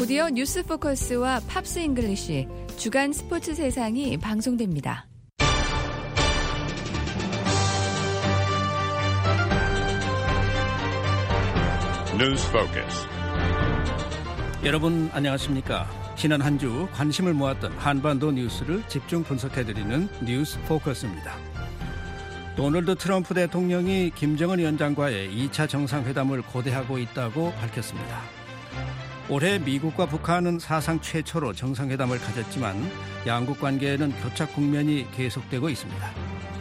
드디어 뉴스 포커스와 팝스 잉글리시 주간 스포츠 세상이 방송됩니다. 뉴스 포커스. 여러분 안녕하십니까? 지난 한 주 관심을 모았던 한반도 뉴스를 집중 분석해드리는 뉴스 포커스입니다. 도널드 트럼프 대통령이 김정은 위원장과의 2차 정상회담을 고대하고 있다고 밝혔습니다. 올해 미국과 북한은 사상 최초로 정상회담을 가졌지만 양국 관계에는 교착 국면이 계속되고 있습니다.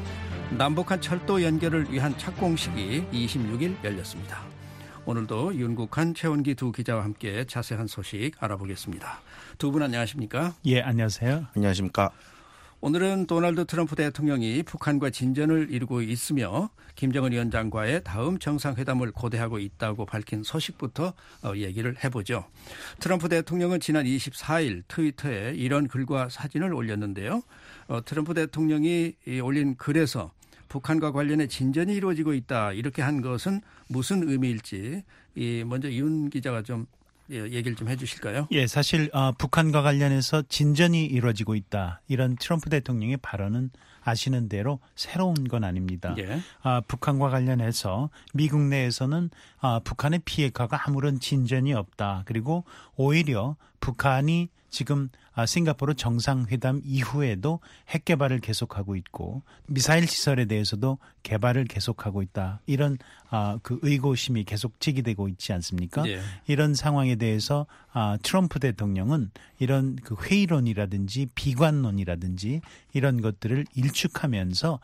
남북한 철도 연결을 위한 착공식이 26일 열렸습니다. 오늘도 윤국한, 최원기 두 기자와 함께 자세한 소식 알아보겠습니다. 두 분 안녕하십니까? 예, 안녕하세요. 안녕하십니까? 오늘은 도널드 트럼프 대통령이 북한과 진전을 이루고 있으며 김정은 위원장과의 다음 정상회담을 고대하고 있다고 밝힌 소식부터 얘기를 해보죠. 트럼프 대통령은 지난 24일 트위터에 이런 글과 사진을 올렸는데요. 트럼프 대통령이 올린 글에서 북한과 관련해 진전이 이루어지고 있다 이렇게 한 것은 무슨 의미일지 먼저 윤 기자가 좀 얘기를 좀 해 주실까요? 예, 사실 북한과 관련해서 진전이 이루어지고 있다. 이런 트럼프 대통령의 발언은 아시는 대로 새로운 건 아닙니다. 예. 북한과 관련해서 미국 내에서는 북한의 비핵화가 아무런 진전이 없다. 그리고 오히려 북한이 지금 싱가포르 정상회담 이후에도 핵 개발을 계속하고 있고 미사일 시설에 대해서도 개발을 계속하고 있다. 이런 그 의구심이 계속 제기되고 있지 않습니까? 예. 이런 상황에 대해서 트럼프 대통령은 이런 그 회의론이라든지 비관론이라든지 이런 것들을 일축하면서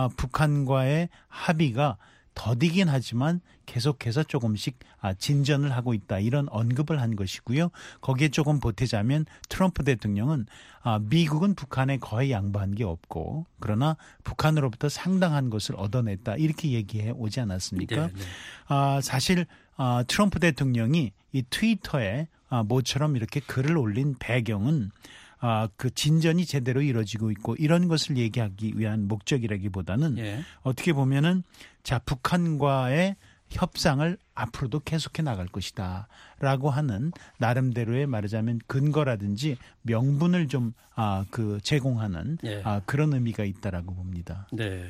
북한과의 합의가 더디긴 하지만 계속해서 조금씩 진전을 하고 있다. 이런 언급을 한 것이고요. 거기에 조금 보태자면 트럼프 대통령은 미국은 북한에 거의 양보한 게 없고 그러나 북한으로부터 상당한 것을 얻어냈다. 이렇게 얘기해 오지 않았습니까? 네, 네. 사실 트럼프 대통령이 이 트위터에 모처럼 이렇게 글을 올린 배경은 그 진전이 제대로 이루어지고 있고 이런 것을 얘기하기 위한 목적이라기보다는 예. 어떻게 보면은 북한과의 협상을 앞으로도 계속해 나갈 것이다 라고 하는 나름대로의 말하자면 근거라든지 명분을 좀 제공하는 예. 그런 의미가 있다라고 봅니다. 네.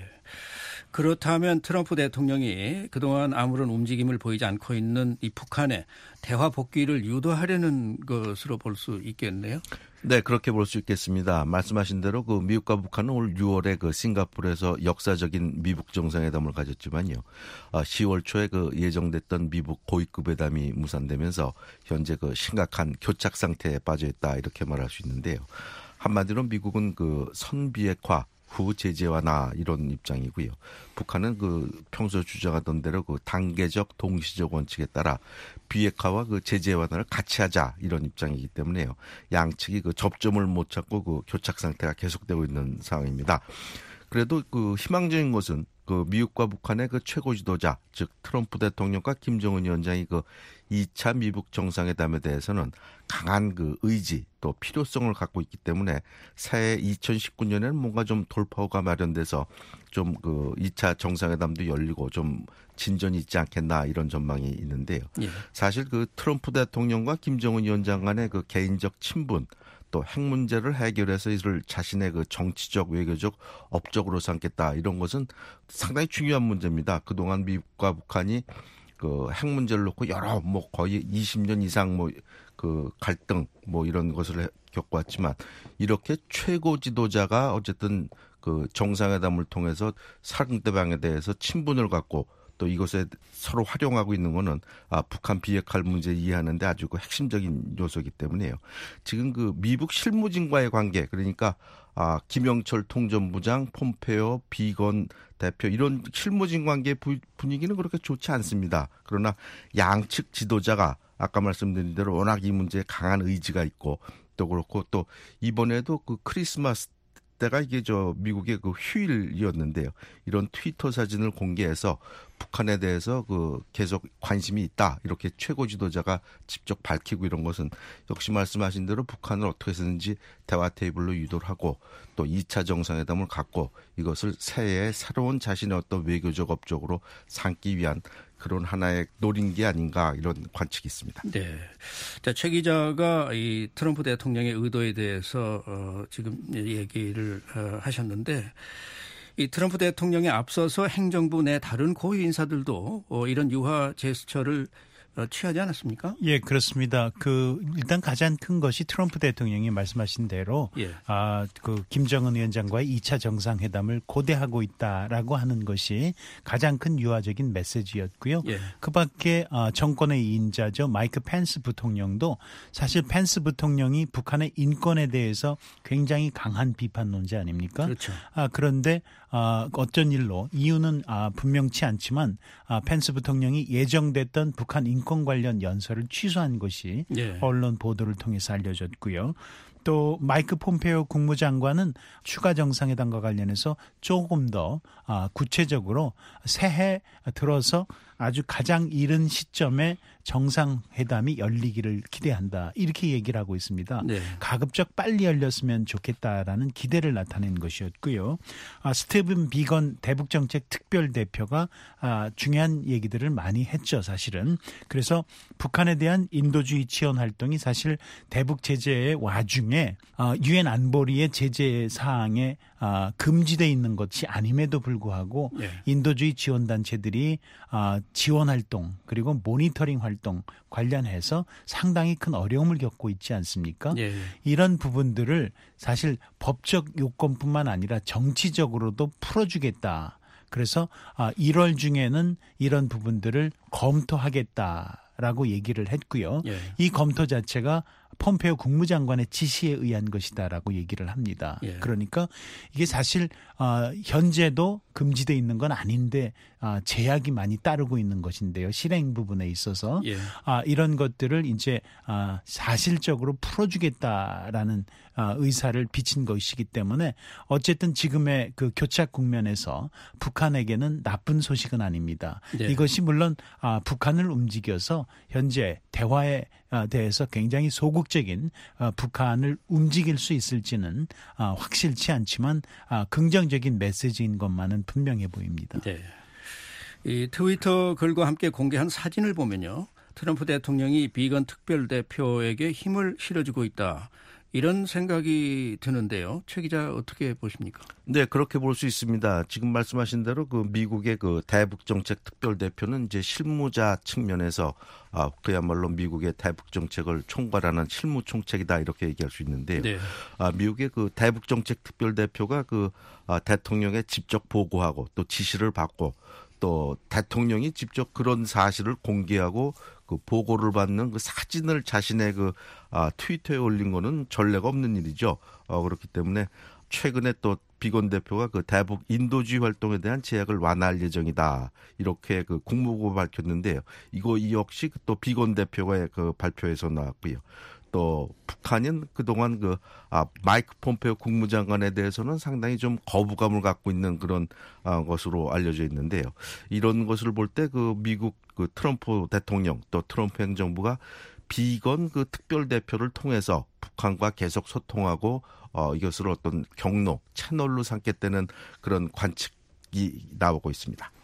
그렇다면 트럼프 대통령이 그동안 아무런 움직임을 보이지 않고 있는 이 북한의 대화 복귀를 유도하려는 것으로 볼 수 있겠네요. 네, 그렇게 볼 수 있겠습니다. 말씀하신 대로 그 미국과 북한은 올 6월에 그 싱가포르에서 역사적인 미북 정상회담을 가졌지만요. 10월 초에 그 예정됐던 미북 고위급 회담이 무산되면서 현재 그 심각한 교착 상태에 빠져 있다 이렇게 말할 수 있는데요. 한마디로 미국은 그 선비핵화 후 제재 완화 이런 입장이고요. 북한은 그 평소 주장하던 대로 그 단계적 동시적 원칙에 따라 비핵화와 그 제재 완화를 같이 하자 이런 입장이기 때문에요. 양측이 그 접점을 못 찾고 그 교착 상태가 계속되고 있는 상황입니다. 그래도 그 희망적인 것은 그 미국과 북한의 그 최고 지도자 즉 트럼프 대통령과 김정은 위원장이 그 2차 미북 정상회담에 대해서는 강한 그 의지 또 필요성을 갖고 있기 때문에 새해 2019년에는 뭔가 좀 돌파구가 마련돼서 좀 그 2차 정상회담도 열리고 좀 진전이 있지 않겠나 이런 전망이 있는데요. 예. 사실 그 트럼프 대통령과 김정은 위원장 간의 그 개인적 친분 또 핵 문제를 해결해서 이를 자신의 그 정치적 외교적 업적으로 삼겠다 이런 것은 상당히 중요한 문제입니다. 그동안 미국과 북한이 그 핵 문제를 놓고 여러 뭐 거의 20년 이상 뭐 그 갈등 뭐 이런 것을 겪어왔지만 이렇게 최고 지도자가 어쨌든 그 정상회담을 통해서 상대방에 대해서 친분을 갖고 또 이것에 서로 활용하고 있는 거는 북한 비핵화 문제 이해하는데 아주 그 핵심적인 요소이기 때문에요. 지금 그 미북 실무진과의 관계 그러니까 김영철 통전부장, 폼페오, 비건 대표 이런 실무진 관계 분위기는 그렇게 좋지 않습니다. 그러나 양측 지도자가 아까 말씀드린 대로 워낙 이 문제에 강한 의지가 있고 또 그렇고 또 이번에도 그 크리스마스 때가 이게 미국의 그 휴일이었는데요. 이런 트위터 사진을 공개해서 북한에 대해서 그 계속 관심이 있다. 이렇게 최고 지도자가 직접 밝히고 이런 것은 역시 말씀하신 대로 북한을 어떻게 해서든지 대화 테이블로 유도를 하고 또 2차 정상회담을 갖고 이것을 새해에 새로운 자신의 어떤 외교적 업적으로 삼기 위한 그런 하나의 노린 게 아닌가 이런 관측이 있습니다. 네. 자, 최 기자가 이 트럼프 대통령의 의도에 대해서 지금 얘기를 하셨는데 이 트럼프 대통령에 앞서서 행정부 내 다른 고위 인사들도 이런 유화 제스처를 취하지 않았습니까? 예, 그렇습니다. 일단 가장 큰 것이 트럼프 대통령이 말씀하신 대로, 예. 김정은 위원장과의 2차 정상회담을 고대하고 있다라고 하는 것이 가장 큰 유화적인 메시지였고요. 예. 그 밖에 정권의 2인자죠. 마이크 펜스 부통령도 사실 펜스 부통령이 북한의 인권에 대해서 굉장히 강한 비판론자 아닙니까? 그렇죠. 그런데 어쩐 일로 이유는 분명치 않지만 펜스 부통령이 예정됐던 북한 인권 관련 연설을 취소한 것이 예. 언론 보도를 통해서 알려졌고요. 또 마이크 폼페오 국무장관은 추가 정상회담과 관련해서 조금 더 구체적으로 새해 들어서 아주 가장 이른 시점에 정상회담이 열리기를 기대한다. 이렇게 얘기를 하고 있습니다. 네. 가급적 빨리 열렸으면 좋겠다라는 기대를 나타낸 것이었고요. 스티븐 비건 대북정책 특별대표가 중요한 얘기들을 많이 했죠. 사실은. 그래서 북한에 대한 인도주의 지원 활동이 사실 대북 제재의 와중에 유엔 안보리의 제재 사항에 금지되어 있는 것이 아님에도 불구하고 네. 인도주의 지원단체들이 지원 활동 그리고 모니터링 활동 관련해서 상당히 큰 어려움을 겪고 있지 않습니까? 예. 이런 부분들을 사실 법적 요건뿐만 아니라 정치적으로도 풀어주겠다. 그래서 1월 중에는 이런 부분들을 검토하겠다라고 얘기를 했고요. 예. 이 검토 자체가 폼페오 국무장관의 지시에 의한 것이다라고 얘기를 합니다. 예. 그러니까 이게 사실 현재도 금지되어 있는 건 아닌데 제약이 많이 따르고 있는 것인데요. 실행 부분에 있어서 예. 이런 것들을 이제 사실적으로 풀어주겠다라는 의사를 비친 것이기 때문에 어쨌든 지금의 그 교착 국면에서 북한에게는 나쁜 소식은 아닙니다. 네. 이것이 물론 북한을 움직여서 현재 대화에 대해서 굉장히 소극적인 북한을 움직일 수 있을지는 확실치 않지만 긍정적인 메시지인 것만은 분명해 보입니다. 네. 이 트위터 글과 함께 공개한 사진을 보면요. 트럼프 대통령이 비건 특별대표에게 힘을 실어주고 있다. 이런 생각이 드는데요. 최 기자 어떻게 보십니까? 네, 그렇게 볼 수 있습니다. 지금 말씀하신 대로 미국의 대북정책 특별대표는 이제 실무자 측면에서 그야말로 미국의 대북정책을 총괄하는 실무총책이다 이렇게 얘기할 수 있는데요. 네. 미국의 대북정책 특별대표가 대통령에 직접 보고하고 또 지시를 받고 또 대통령이 직접 그런 사실을 공개하고 보고를 받는 사진을 자신의 트위터에 올린 거는 전례가 없는 일이죠. 그렇기 때문에 최근에 또 비건 대표가 대북 인도주의 활동에 대한 제약을 완화할 예정이다. 이렇게 국무부가 밝혔는데요. 이 역시 또 비건 대표의 발표에서 나왔고요. 또 북한은 그동안 마이크 폼페오 국무장관에 대해서는 상당히 좀 거부감을 갖고 있는 그런 것으로 알려져 있는데요. 이런 것을 볼 때 미국 트럼프 대통령 또 트럼프 행정부가 비건 특별대표를 통해서 북한과 계속 소통하고 이것을 어떤 경로, 채널로 삼겠다는 그런 관측이 나오고 있습니다.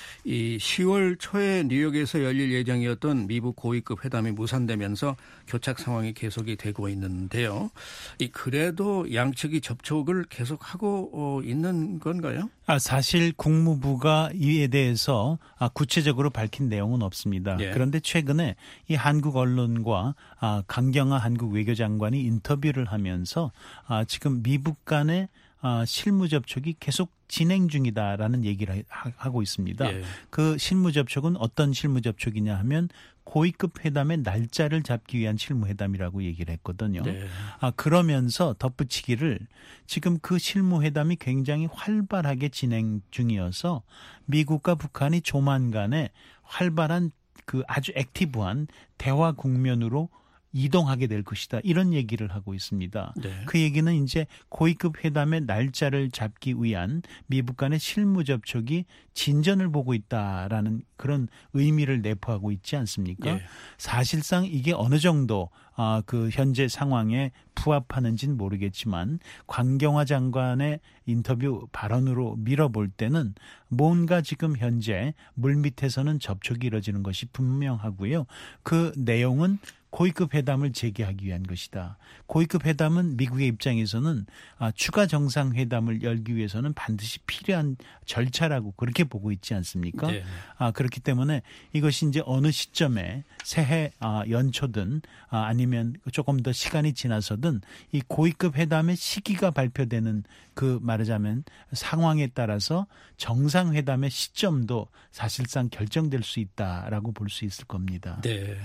이 10월 초에 뉴욕에서 열릴 예정이었던 미국 고위급 회담이 무산되면서 교착 상황이 계속이 되고 있는데요. 그래도 양측이 접촉을 계속하고 있는 건가요? 사실 국무부가 이에 대해서 구체적으로 밝힌 내용은 없습니다. 예. 그런데 최근에 이 한국 언론과 강경화 한국 외교장관이 인터뷰를 하면서 지금 미국 간의 실무 접촉이 계속 진행 중이다라는 얘기를 하고 있습니다. 예. 그 실무 접촉은 어떤 실무 접촉이냐 하면 고위급 회담의 날짜를 잡기 위한 실무 회담이라고 얘기를 했거든요. 네. 그러면서 덧붙이기를 지금 그 실무 회담이 굉장히 활발하게 진행 중이어서 미국과 북한이 조만간에 활발한 아주 액티브한 대화 국면으로 이동하게 될 것이다. 이런 얘기를 하고 있습니다. 네. 그 얘기는 이제 고위급 회담의 날짜를 잡기 위한 미국 간의 실무 접촉이 진전을 보고 있다라는 그런 의미를 내포하고 있지 않습니까? 예. 사실상 이게 어느 정도 그 현재 상황에 부합하는지는 모르겠지만 광경화 장관의 인터뷰 발언으로 밀어볼 때는 뭔가 지금 현재 물밑에서는 접촉이 이루어지는 것이 분명하고요. 그 내용은 고위급 회담을 재개하기 위한 것이다. 고위급 회담은 미국의 입장에서는 추가 정상회담을 열기 위해서는 반드시 필요한 절차라고 그렇게 보고 있지 않습니까? 네. 그렇기 때문에 이것이 이제 어느 시점에 새해 연초든 아니면 조금 더 시간이 지나서든 이 고위급 회담의 시기가 발표되는 그 말하자면 상황에 따라서 정상회담의 시점도 사실상 결정될 수 있다라고 볼 수 있을 겁니다. 네.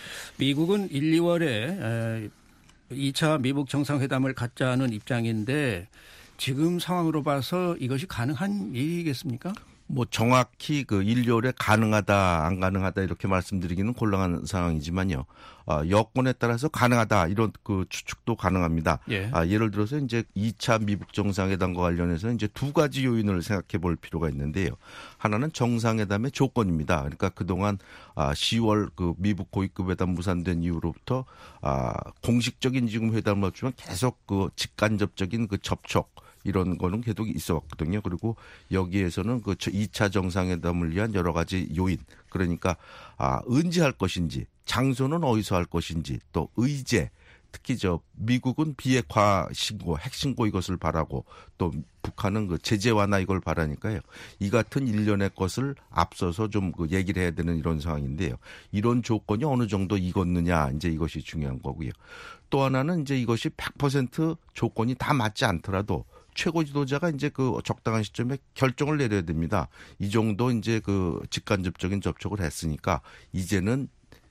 미국은 1, 2월에 2차 미국 정상회담을 갖자는 입장인데 지금 상황으로 봐서 이것이 가능한 일이겠습니까? 뭐 정확히 그 1, 2월에 가능하다 안 가능하다 이렇게 말씀드리기는 곤란한 상황이지만요. 여건에 따라서 가능하다 이런 그 추측도 가능합니다. 예. 예를 들어서 이제 2차 미국 정상회담과 관련해서 이제 두 가지 요인을 생각해 볼 필요가 있는데요. 하나는 정상회담의 조건입니다. 그러니까 그동안 10월 그 미국 고위급 회담 무산된 이후로부터 공식적인 지금 회담을 없지만 계속 그 직간접적인 그 접촉 이런 거는 계속 있어 왔거든요. 그리고 여기에서는 그 2차 정상회담을 위한 여러 가지 요인, 그러니까 언제 할 것인지, 장소는 어디서 할 것인지, 또 의제, 특히 미국은 비핵화 신고, 핵 신고 이것을 바라고 또 북한은 그 제재 완화 이걸 바라니까요. 이 같은 일련의 것을 앞서서 좀 그 얘기를 해야 되는 이런 상황인데요. 이런 조건이 어느 정도 익었느냐, 이제 이것이 중요한 거고요. 또 하나는 이제 이것이 100% 조건이 다 맞지 않더라도 최고 지도자가 이제 그 적당한 시점에 결정을 내려야 됩니다. 이 정도 이제 그 직간접적인 접촉을 했으니까 이제는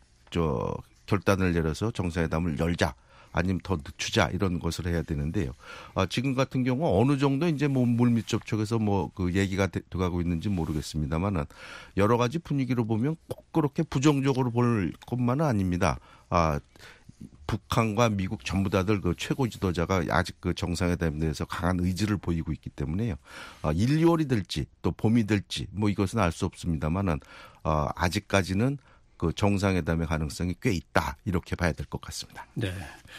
결단을 내려서 정상회담을 열자. 아니면 더 늦추자 이런 것을 해야 되는데요. 지금 같은 경우 어느 정도 이제 뭐 물밑 접촉에서 뭐 그 얘기가 돼가고 있는지 모르겠습니다만은 여러 가지 분위기로 보면 꼭 그렇게 부정적으로 볼 것만은 아닙니다. 북한과 미국 전부 다들 그 최고 지도자가 아직 그 정상회담에 대해서 강한 의지를 보이고 있기 때문에요. 1, 2월이 될지 또 봄이 될지 뭐 이것은 알 수 없습니다만은 아직까지는 그 정상회담의 가능성이 꽤 있다 이렇게 봐야 될 것 같습니다. 네.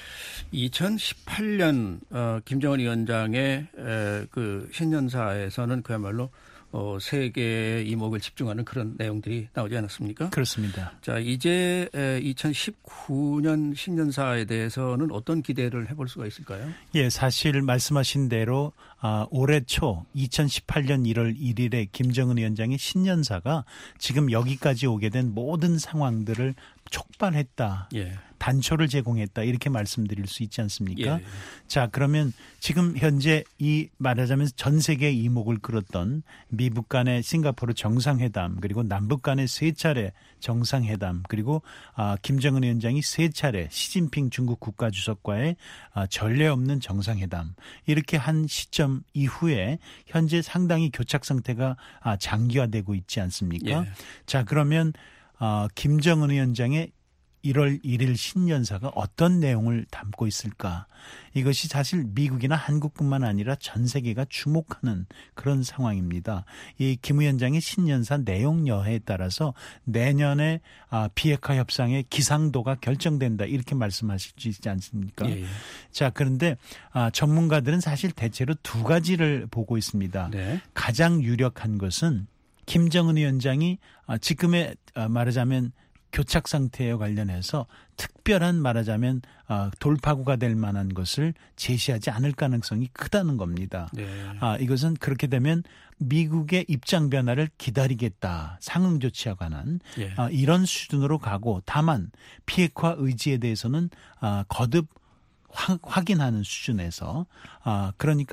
2018년 김정은 위원장의 그 신년사에서는 그야말로 세계의 이목을 집중하는 그런 내용들이 나오지 않았습니까? 그렇습니다. 자, 이제 2019년 신년사에 대해서는 어떤 기대를 해볼 수가 있을까요? 예, 사실 말씀하신 대로 올해 초 2018년 1월 1일에 김정은 위원장의 신년사가 지금 여기까지 오게 된 모든 상황들을 촉발했다. 예. 단초를 제공했다. 이렇게 말씀드릴 수 있지 않습니까? 예. 자, 그러면 지금 현재 이 말하자면 전 세계의 이목을 끌었던 미국 간의 싱가포르 정상회담 그리고 남북 간의 세 차례 정상회담 그리고 김정은 위원장이 세 차례 시진핑 중국 국가주석과의 전례 없는 정상회담 이렇게 한 시점 이후에 현재 상당히 교착 상태가 장기화되고 있지 않습니까? 예. 자, 그러면 김정은 위원장의 1월 1일 신년사가 어떤 내용을 담고 있을까? 이것이 사실 미국이나 한국뿐만 아니라 전 세계가 주목하는 그런 상황입니다. 이 김 위원장의 신년사 내용 여하에 따라서 내년에 비핵화 협상의 기상도가 결정된다 이렇게 말씀하실 수 있지 않습니까? 예. 자, 그런데 전문가들은 사실 대체로 두 가지를 보고 있습니다. 네. 가장 유력한 것은 김정은 위원장이 지금의 말하자면 교착 상태에 관련해서 특별한 말하자면 돌파구가 될 만한 것을 제시하지 않을 가능성이 크다는 겁니다. 네. 이것은 그렇게 되면 미국의 입장 변화를 기다리겠다. 상응 조치와 관한 예. 이런 수준으로 가고 다만 비핵화 의지에 대해서는 거듭 확인하는 수준에서 그러니까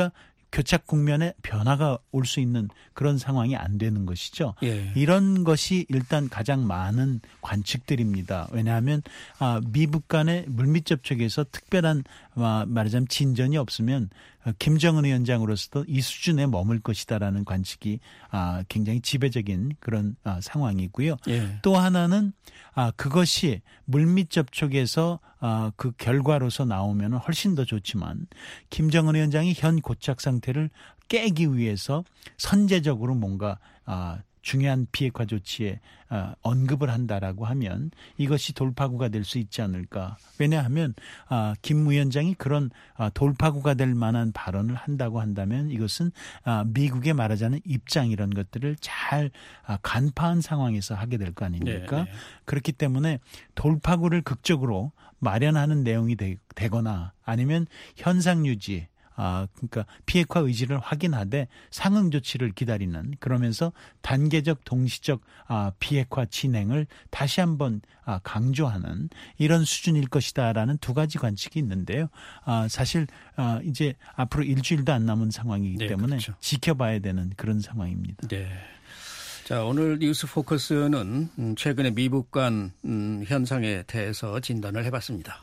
교착 국면에 변화가 올 수 있는 그런 상황이 안 되는 것이죠. 예. 이런 것이 일단 가장 많은 관측들입니다. 왜냐하면 미북 간의 물밑 접촉에서 특별한 말하자면 진전이 없으면 김정은 위원장으로서도 이 수준에 머물 것이다라는 관측이 굉장히 지배적인 그런 상황이고요. 예. 또 하나는 그것이 물밑 접촉에서 그 결과로서 나오면 훨씬 더 좋지만 김정은 위원장이 현 고착 상태를 깨기 위해서 선제적으로 뭔가 중요한 비핵화 조치에 언급을 한다라고 하면 이것이 돌파구가 될 수 있지 않을까. 왜냐하면 김 위원장이 그런 돌파구가 될 만한 발언을 한다고 한다면 이것은 미국의 말하자는 입장 이런 것들을 잘 간파한 상황에서 하게 될 거 아닙니까? 네. 그렇기 때문에 돌파구를 극적으로 마련하는 내용이 되거나 아니면 현상 유지 그러니까 비핵화 의지를 확인하되 상응 조치를 기다리는 그러면서 단계적 동시적 비핵화 진행을 다시 한번 강조하는 이런 수준일 것이다라는 두 가지 관측이 있는데요. 사실 이제 앞으로 일주일도 안 남은 상황이기 네, 때문에 그렇죠. 지켜봐야 되는 그런 상황입니다. 네. 자, 오늘 뉴스 포커스는 최근의 미북 간 현상에 대해서 진단을 해봤습니다.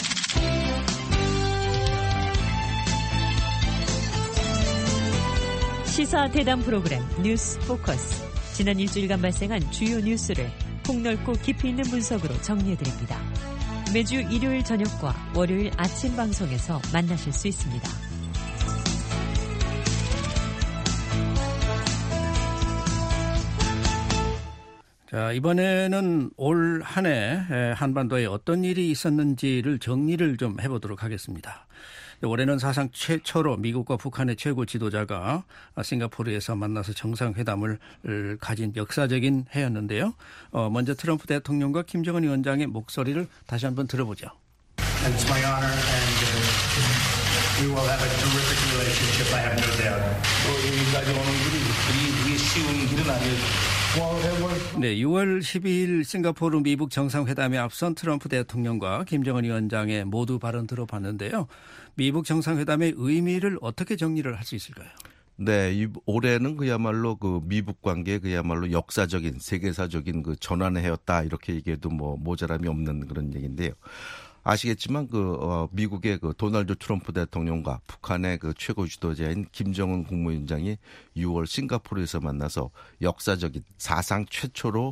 시사 대담 프로그램 뉴스 포커스. 지난 일주일간 발생한 주요 뉴스를 폭넓고 깊이 있는 분석으로 정리해드립니다. 매주 일요일 저녁과 월요일 아침 방송에서 만나실 수 있습니다. 자, 이번에는 올 한 해 한반도에 어떤 일이 있었는지를 정리를 좀 해보도록 하겠습니다. 올해는 사상 최초로 미국과 북한의 최고 지도자가 싱가포르에서 만나서 정상회담을 가진 역사적인 해였는데요. 먼저 트럼프 대통령과 김정은 위원장의 목소리를 다시 한번 들어보죠. And it's my honor, and we will have a terrific relationship, I have no doubt. 여기까지 오는 길이 그게 쉬운 길은 아니에요. 네, 6월 12일 싱가포르 미북 정상회담에 앞선 트럼프 대통령과 김정은 위원장의 모두 발언 들어봤는데요. 미북 정상회담의 의미를 어떻게 정리를 할 수 있을까요? 네, 올해는 그야말로 그 미북 관계 그야말로 역사적인 세계사적인 그 전환을 해왔다 이렇게 얘기해도 뭐 모자람이 없는 그런 얘기인데요. 아시겠지만 미국의 그 도널드 트럼프 대통령과 북한의 그 최고 지도자인 김정은 국무위원장이 6월 싱가포르에서 만나서 역사적인 사상 최초로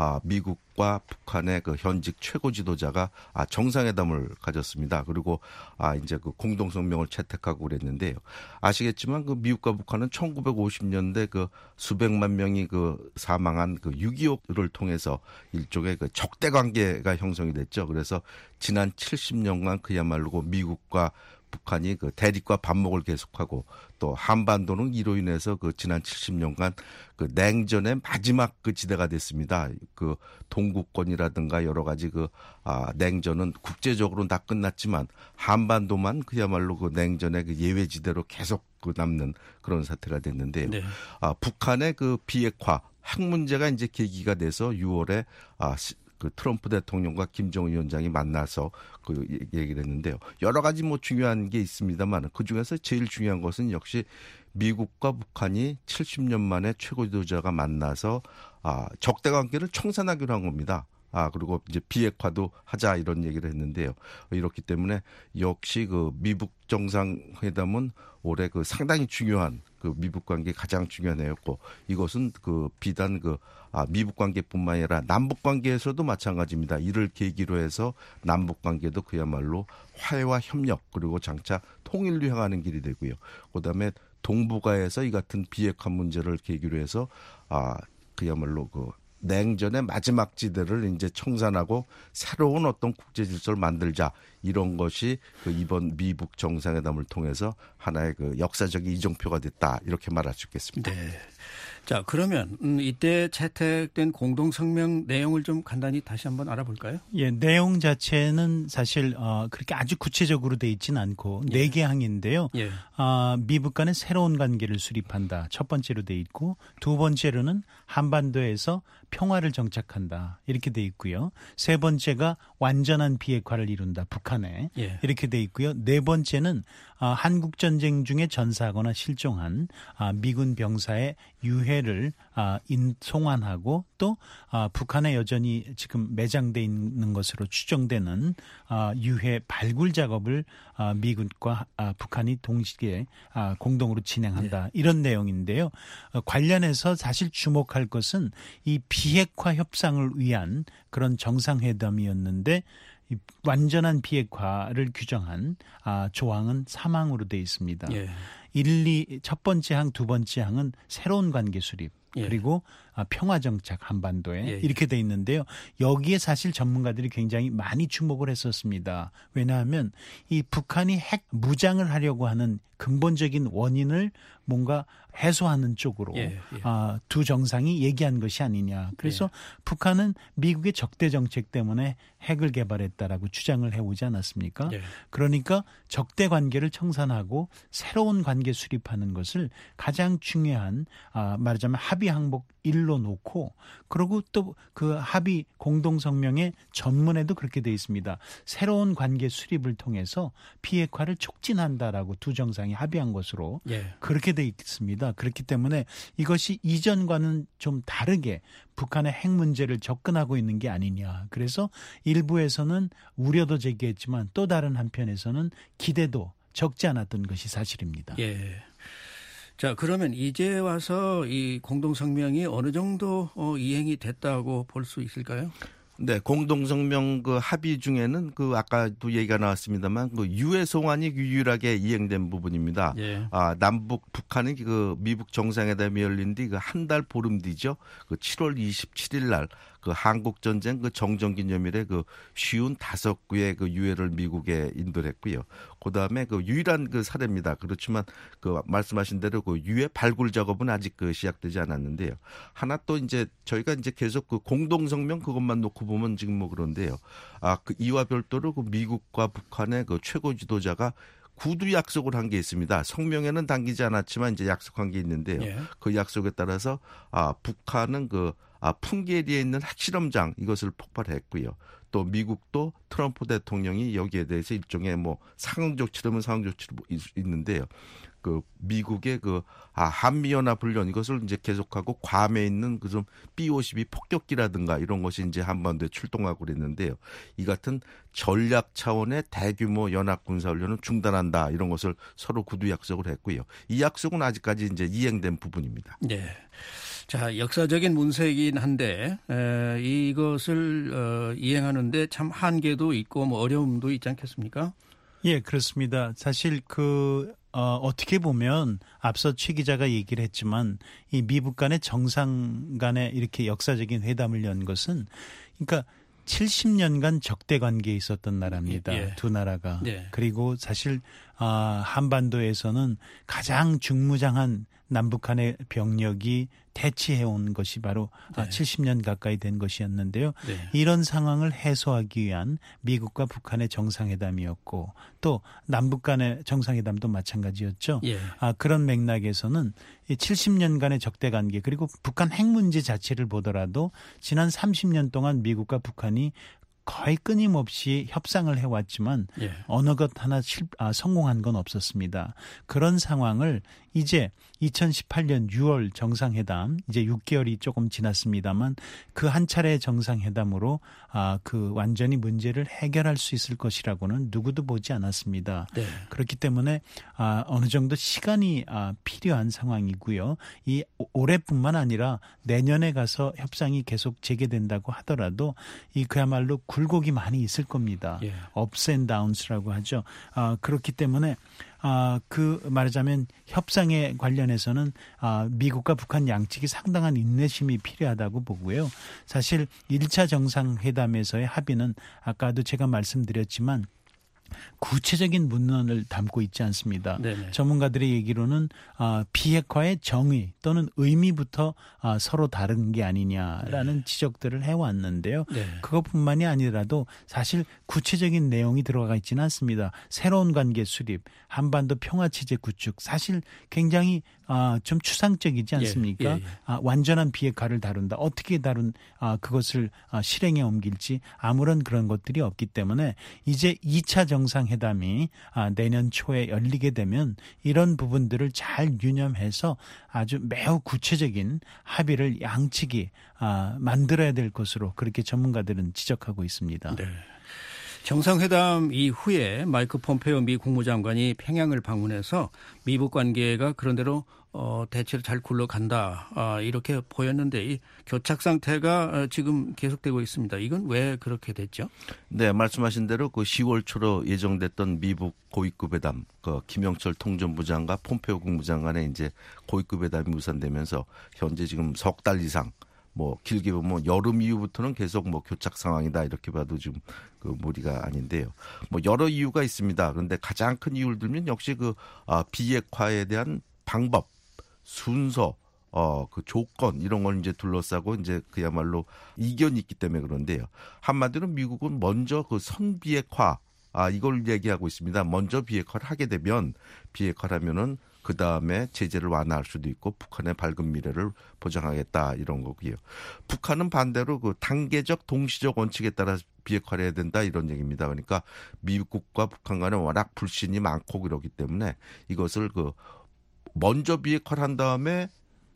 미국과 북한의 그 현직 최고 지도자가 정상회담을 가졌습니다. 그리고 이제 그 공동성명을 채택하고 그랬는데요. 아시겠지만 그 미국과 북한은 1950년대 그 수백만 명이 그 사망한 그 6.25를 통해서 일종의 그 적대 관계가 형성이 됐죠. 그래서 지난 70년간 그야말로 미국과 북한이 그 대립과 반목을 계속하고 또 한반도는 이로 인해서 그 지난 70년간 그 냉전의 마지막 그 지대가 됐습니다. 그 동구권이라든가 여러 가지 그 냉전은 국제적으로는 다 끝났지만 한반도만 그야말로 그 냉전의 그 예외 지대로 계속 그 남는 그런 사태가 됐는데요. 네. 북한의 그 비핵화 핵 문제가 이제 계기가 돼서 6월에 그 트럼프 대통령과 김정은 위원장이 만나서 그 얘기를 했는데요. 여러 가지 뭐 중요한 게 있습니다만 그 중에서 제일 중요한 것은 역시 미국과 북한이 70년 만에 최고 지도자가 만나서 적대 관계를 청산하기로 한 겁니다. 그리고 이제 비핵화도 하자 이런 얘기를 했는데요. 이렇기 때문에 역시 그 미북 정상회담은 올해 그 상당히 중요한 그 미북 관계 가장 중요한 해였고 이것은 그 비단 그 미북 관계뿐만 아니라 남북 관계에서도 마찬가지입니다. 이를 계기로 해서 남북 관계도 그야말로 화해와 협력 그리고 장차 통일로 향하는 길이 되고요. 그다음에 동북아에서 이 같은 비핵화 문제를 계기로 해서 그야말로 그 냉전의 마지막 지대를 이제 청산하고 새로운 어떤 국제 질서를 만들자 이런 것이 그 이번 미북 정상회담을 통해서 하나의 그 역사적 이정표가 됐다 이렇게 말할 수 있겠습니다. 네. 자, 그러면 이때 채택된 공동성명 내용을 좀 간단히 다시 한번 알아볼까요? 예, 내용 자체는 사실 그렇게 아주 구체적으로 돼 있지는 않고 네 개 항인데요. 예. 미북 간의 새로운 관계를 수립한다. 첫 번째로 돼 있고 두 번째로는 한반도에서 평화를 정착한다. 이렇게 돼 있고요. 세 번째가 완전한 비핵화를 이룬다. 북한에. 예. 이렇게 돼 있고요. 네 번째는 한국 전쟁 중에 전사하거나 실종한 미군 병사의 유해를 송환하고 또 북한에 여전히 지금 매장돼 있는 것으로 추정되는 유해 발굴 작업을 미군과 북한이 동시에 공동으로 진행한다. 이런 내용인데요. 관련해서 사실 주목할 것은 이 비핵화 협상을 위한 그런 정상회담이었는데 완전한 비핵화를 규정한 조항은 3항으로 되어 있습니다. 예. 첫 번째 항, 두 번째 항은 새로운 관계 수립. 예. 그리고 평화 정착 한반도에 예. 이렇게 돼 있는데요. 여기에 사실 전문가들이 굉장히 많이 주목을 했었습니다. 왜냐하면 이 북한이 핵 무장을 하려고 하는 근본적인 원인을 뭔가 해소하는 쪽으로 예. 두 정상이 얘기한 것이 아니냐. 그래서 북한은 미국의 적대 정책 때문에 핵을 개발했다라고 주장을 해오지 않았습니까? 예. 그러니까 적대 관계를 청산하고 새로운 관계 수립하는 것을 가장 중요한 말하자면 합의 항목 1로 놓고 그리고 또 그 합의 공동성명의 전문에도 그렇게 돼 있습니다. 새로운 관계 수립을 통해서 비핵화를 촉진한다라고 두 정상이 합의한 것으로 그렇게 돼 있습니다. 그렇기 때문에 이것이 이전과는 좀 다르게 북한의 핵 문제를 접근하고 있는 게 아니냐. 그래서 일부에서는 우려도 제기했지만 또 다른 한편에서는 기대도 적지 않았던 것이 사실입니다. 예. 자, 그러면 이제 와서 이 공동성명이 어느 정도 이행이 됐다고 볼 수 있을까요? 네, 공동성명 그 합의 중에는 그 아까도 얘기가 나왔습니다만 그 유해 송환이 유일하게 이행된 부분입니다. 예. 남북 북한은 그 미북 정상회담이 열린 뒤 그 한 달 보름 뒤죠. 그 7월 27일 날 그 한국 전쟁 그 정전기념일에 그 55구의 그 유해를 미국에 인도를 했고요. 그다음에 그 유일한 그 사례입니다. 그렇지만 그 말씀하신 대로 그 유해 발굴 작업은 아직 그 시작되지 않았는데요. 하나 또 이제 저희가 이제 계속 그 공동성명 그것만 놓고 보면 지금 뭐 그런데요. 그 이와 별도로 그 미국과 북한의 그 최고 지도자가 구두 약속을 한 게 있습니다. 성명에는 담기지 않았지만 이제 약속한 게 있는데요. 예. 그 약속에 따라서 북한은 그 풍계리에 있는 핵실험장 이것을 폭발했고요. 또 미국도 트럼프 대통령이 여기에 대해서 일종의 뭐 상응 조치라면 상응 조치도 있는데요. 그 미국의 그 한미연합훈련 이것을 이제 계속하고 괌에 있는 그 좀 B-52 폭격기라든가 이런 것이 이제 한반도에 출동하고 그랬는데요. 이 같은 전략 차원의 대규모 연합 군사훈련은 중단한다 이런 것을 서로 구두 약속을 했고요. 이 약속은 아직까지 이제 이행된 부분입니다. 네. 자, 역사적인 문서이긴 한데 이것을 이행하는데 참 한계도 있고 뭐 어려움도 있지 않겠습니까? 예, 그렇습니다. 사실 어떻게 보면 앞서 최 기자가 얘기를 했지만 이 미북 간의 정상 간의 이렇게 역사적인 회담을 연 것은 그러니까 70년간 적대 관계에 있었던 나라입니다. 예. 두 나라가. 예. 그리고 사실 한반도에서는 가장 중무장한 남북한의 병력이 대치해온 것이 바로 70년 가까이 된 것이었는데요. 네. 이런 상황을 해소하기 위한 미국과 북한의 정상회담이었고 또 남북 간의 정상회담도 마찬가지였죠. 예. 그런 맥락에서는 70년간의 적대관계 그리고 북한 핵 문제 자체를 보더라도 지난 30년 동안 미국과 북한이 거의 끊임없이 협상을 해왔지만 어느 것 하나 성공한 건 없었습니다. 그런 상황을 이제 2018년 6월 정상회담 이제 6개월이 조금 지났습니다만 그 한 차례 정상회담으로 그 완전히 문제를 해결할 수 있을 것이라고는 누구도 보지 않았습니다. 네. 그렇기 때문에 어느 정도 시간이 필요한 상황이고요. 이 올해뿐만 아니라 내년에 가서 협상이 계속 재개된다고 하더라도 이 그야말로 굴곡이 많이 있을 겁니다. ups and downs라고 하죠. 그렇기 때문에 말하자면 협상에 관련해서는 미국과 북한 양측이 상당한 인내심이 필요하다고 보고요. 사실 1차 정상회담에서의 합의는 아까도 제가 말씀드렸지만 구체적인 문헌을 담고 있지 않습니다. 네네. 전문가들의 얘기로는 비핵화의 정의 또는 의미부터 서로 다른 게 아니냐라는 지적들을 해왔는데요. 네. 그것뿐만이 아니라도 사실 구체적인 내용이 들어가 있지는 않습니다. 새로운 관계 수립, 한반도 평화체제 구축, 사실 굉장히 좀 추상적이지 않습니까? 예, 예, 예. 완전한 비핵화를 다룬다. 어떻게 그것을 실행에 옮길지 아무런 그런 것들이 없기 때문에 이제 2차 정상회담이 내년 초에 열리게 되면 이런 부분들을 잘 유념해서 아주 매우 구체적인 합의를 양측이 만들어야 될 것으로 그렇게 전문가들은 지적하고 있습니다. 네. 정상회담 이후에 마이크 폼페이오 미 국무장관이 평양을 방문해서 미북 관계가 그런대로 대체로 잘 굴러간다 이렇게 보였는데 이 교착 상태가 지금 계속되고 있습니다. 이건 왜 그렇게 됐죠? 네, 말씀하신 대로 그 10월 초로 예정됐던 미북 고위급 회담, 그 김영철 통전부 장과 폼페이오 국무장관의 이제 고위급 회담이 무산되면서 현재 지금 석 달 이상 뭐 길게 보면 여름 이후부터는 계속 뭐 교착 상황이다 이렇게 봐도 지금 그 무리가 아닌데요. 뭐 여러 이유가 있습니다. 그런데 가장 큰 이유를 들면 역시 그 비핵화에 대한 방법, 순서, 그 조건 이런 걸 이제 둘러싸고 이제 그야말로 이견이 있기 때문에 그런데요. 한마디로 미국은 먼저 그 선비핵화 이걸 얘기하고 있습니다. 먼저 비핵화를 하게 되면 비핵화를 하면은 그 다음에 제재를 완화할 수도 있고 북한의 밝은 미래를 보장하겠다 이런 거고요. 북한은 반대로 그 단계적 동시적 원칙에 따라 비핵화를 해야 된다 이런 얘기입니다. 그러니까 미국과 북한 간에 워낙 불신이 많고 그렇기 때문에 이것을 그 먼저 비핵화를 한 다음에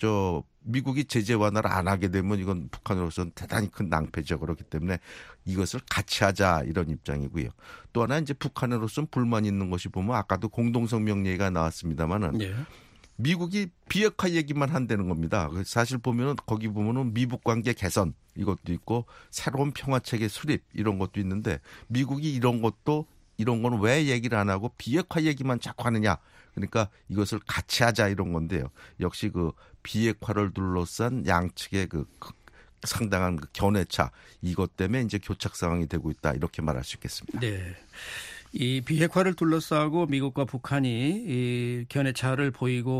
미국이 제재 완화를 안 하게 되면 이건 북한으로서는 대단히 큰 낭패죠. 그렇기 때문에 이것을 같이 하자 이런 입장이고요. 또 하나 이제 북한으로서는 불만이 있는 것이 보면 아까도 공동성명 얘기가 나왔습니다마는 네. 미국이 비핵화 얘기만 한다는 겁니다. 사실 보면은 거기 보면은 미북 관계 개선 이것도 있고 새로운 평화체계 수립 이런 것도 있는데 미국이 이런 거는 왜 얘기를 안 하고 비핵화 얘기만 자꾸 하느냐. 그러니까 이것을 같이 하자 이런 건데요. 역시 그 비핵화를 둘러싼 양측의 그 상당한 그 견해차 이것 때문에 이제 교착 상황이 되고 있다 이렇게 말할 수 있겠습니다. 네. 이 비핵화를 둘러싸고 미국과 북한이 이 견해차를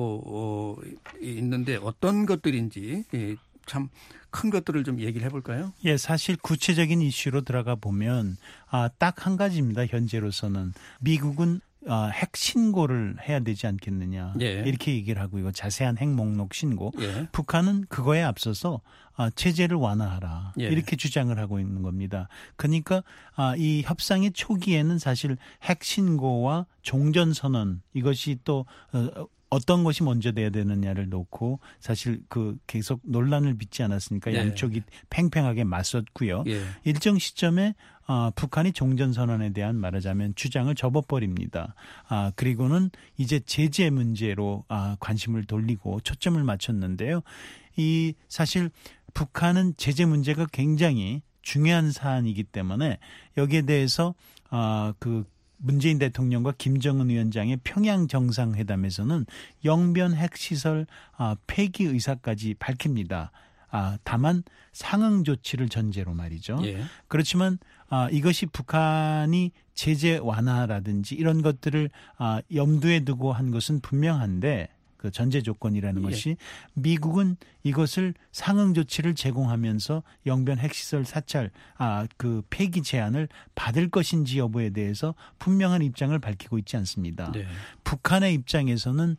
보이고 있는데 어떤 것들인지 참 큰 것들을 좀 얘기를 해볼까요? 예, 사실 구체적인 이슈로 들어가 보면 딱 한 가지입니다. 현재로서는 미국은 핵 신고를 해야 되지 않겠느냐 예. 이렇게 얘기를 하고 이거 자세한 핵 목록 신고. 예. 북한은 그거에 앞서서 체제를 완화하라 예. 이렇게 주장을 하고 있는 겁니다. 그러니까 이 협상의 초기에는 사실 핵 신고와 종전 선언 이것이 또 어떤 것이 먼저 돼야 되느냐를 놓고 사실 그 계속 논란을 빚지 않았으니까 예. 양쪽이 팽팽하게 맞섰고요. 예. 일정 시점에 북한이 종전선언에 대한 말하자면 주장을 접어버립니다. 그리고는 이제 제재 문제로 관심을 돌리고 초점을 맞췄는데요. 이 사실 북한은 제재 문제가 굉장히 중요한 사안이기 때문에 여기에 대해서 그 문재인 대통령과 김정은 위원장의 평양 정상회담에서는 영변 핵시설 폐기 의사까지 밝힙니다. 다만 상응 조치를 전제로 말이죠. 예. 그렇지만 이것이 북한이 제재 완화라든지 이런 것들을 염두에 두고 한 것은 분명한데 그 전제 조건이라는 것이 미국은 이것을 상응 조치를 제공하면서 영변 핵시설 사찰 그 폐기 제안을 받을 것인지 여부에 대해서 분명한 입장을 밝히고 있지 않습니다. 네. 북한의 입장에서는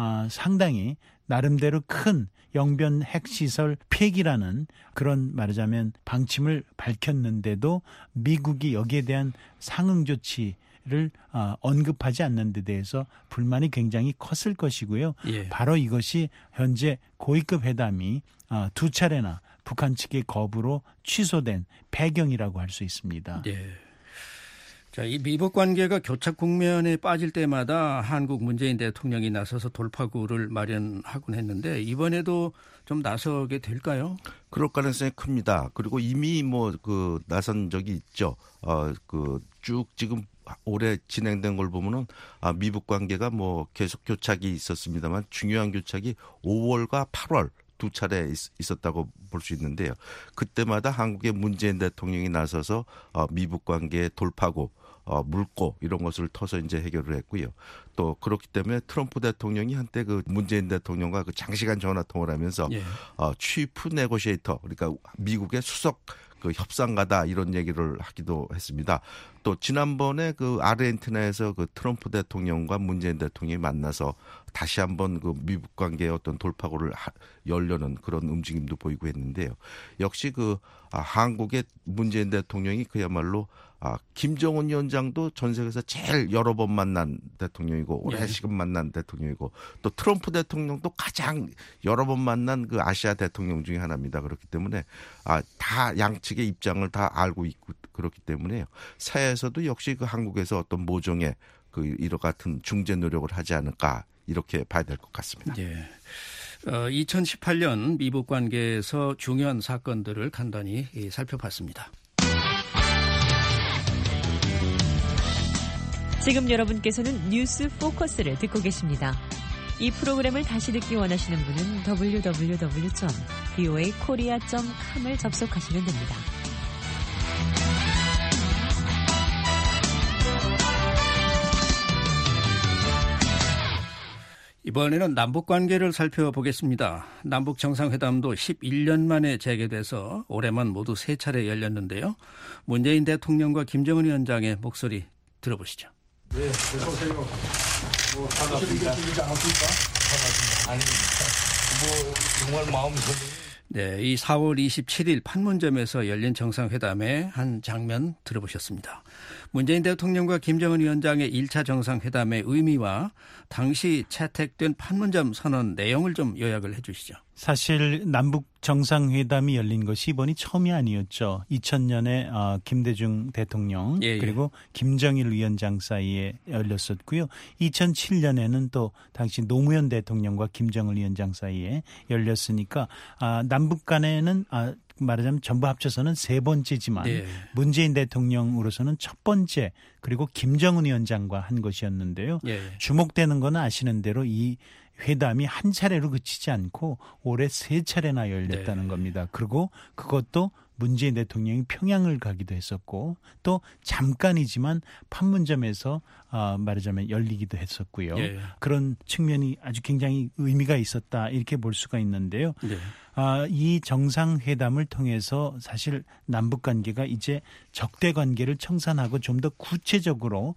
상당히 나름대로 큰 영변 핵시설 폐기라는 그런 말하자면 방침을 밝혔는데도 미국이 여기에 대한 상응 조치를 언급하지 않는 데 대해서 불만이 굉장히 컸을 것이고요. 예. 바로 이것이 현재 고위급 회담이 두 차례나 북한 측의 거부로 취소된 배경이라고 할 수 있습니다. 네. 자, 이 미북 관계가 교착 국면에 빠질 때마다 한국 문재인 대통령이 나서서 돌파구를 마련하곤 했는데 이번에도 좀 나서게 될까요? 그럴 가능성이 큽니다. 그리고 이미 나선 적이 있죠. 쭉 지금 올해 진행된 걸 보면은 미북 관계가 계속 교착이 있었습니다만 중요한 교착이 5월과 8월 두 차례 있었다고 볼 수 있는데요. 그때마다 한국의 문재인 대통령이 나서서 미북 관계의 돌파구 물고 이런 것을 터서 이제 해결을 했고요. 또 그렇기 때문에 트럼프 대통령이 한때 그 문재인 대통령과 그 장시간 전화 통화를 하면서 치프 네고시에이터, 그러니까 미국의 수석 그 협상가다 이런 얘기를 하기도 했습니다. 또 지난번에 그 아르헨티나에서 그 트럼프 대통령과 문재인 대통령이 만나서 다시 한번 그 미국 관계의 어떤 돌파구를 열려는 그런 움직임도 보이고 했는데요. 역시 그 한국의 문재인 대통령이 그야말로 김정은 위원장도 전 세계에서 제일 여러 번 만난 대통령이고 오래시간 만난 대통령이고 또 트럼프 대통령도 가장 여러 번 만난 그 아시아 대통령 중에 하나입니다. 그렇기 때문에 다 양측의 입장을 다 알고 있고 그렇기 때문에요. 사회에서도 역시 그 한국에서 어떤 모종의 그 이와 같은 중재 노력을 하지 않을까 이렇게 봐야 될 것 같습니다. 예. 2018년 미북 관계에서 중요한 사건들을 간단히 살펴봤습니다. 지금 여러분께서는 뉴스 포커스를 듣고 계십니다. 이 프로그램을 다시 듣기 원하시는 분은 www.voakorea.com을 접속하시면 됩니다. 이번에는 남북관계를 살펴보겠습니다. 남북정상회담도 11년 만에 재개돼서 올해만 모두 3차례 열렸는데요. 문재인 대통령과 김정은 위원장의 목소리 들어보시죠. 네, 어서오세요. 반갑습니다. 아닙니다. 정말 마음이 네, 이 4월 27일 판문점에서 열린 정상회담의 한 장면 들어보셨습니다. 문재인 대통령과 김정은 위원장의 1차 정상회담의 의미와 당시 채택된 판문점 선언 내용을 좀 요약을 해 주시죠. 사실 남북 정상회담이 열린 것이 이번이 처음이 아니었죠. 2000년에 김대중 대통령 그리고 김정일 위원장 사이에 열렸었고요. 2007년에는 또 당시 노무현 대통령과 김정일 위원장 사이에 열렸으니까 남북 간에는 말하자면 전부 합쳐서는 3번째지만 문재인 대통령으로서는 첫 번째 그리고 김정은 위원장과 한 것이었는데요. 주목되는 건 아시는 대로 이 회담이 한 차례로 그치지 않고 올해 3차례나 열렸다는 겁니다. 그리고 그것도 문재인 대통령이 평양을 가기도 했었고 또 잠깐이지만 판문점에서 말하자면 열리기도 했었고요. 그런 측면이 아주 굉장히 의미가 있었다 이렇게 볼 수가 있는데요. 이 정상회담을 통해서 사실 남북관계가 이제 적대관계를 청산하고 좀 더 구체적으로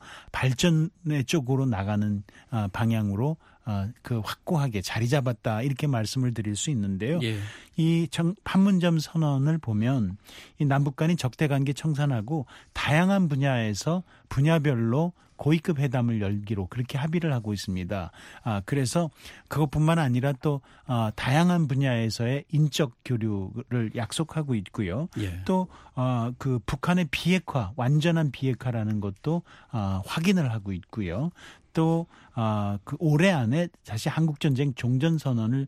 발전의 쪽으로 나가는 방향으로 그 확고하게 자리 잡았다 이렇게 말씀을 드릴 수 있는데요. 이 판문점 선언을 보면 이 남북 간의 적대관계 청산하고 다양한 분야에서 분야별로 고위급 회담을 열기로 그렇게 합의를 하고 있습니다. 그래서 그것뿐만 아니라 또 다양한 분야에서의 인적 교류를 약속하고 있고요. 또 그 북한의 비핵화, 완전한 비핵화라는 것도 확인을 하고 있고요. 또 그 올해 안에 다시 한국전쟁 종전선언을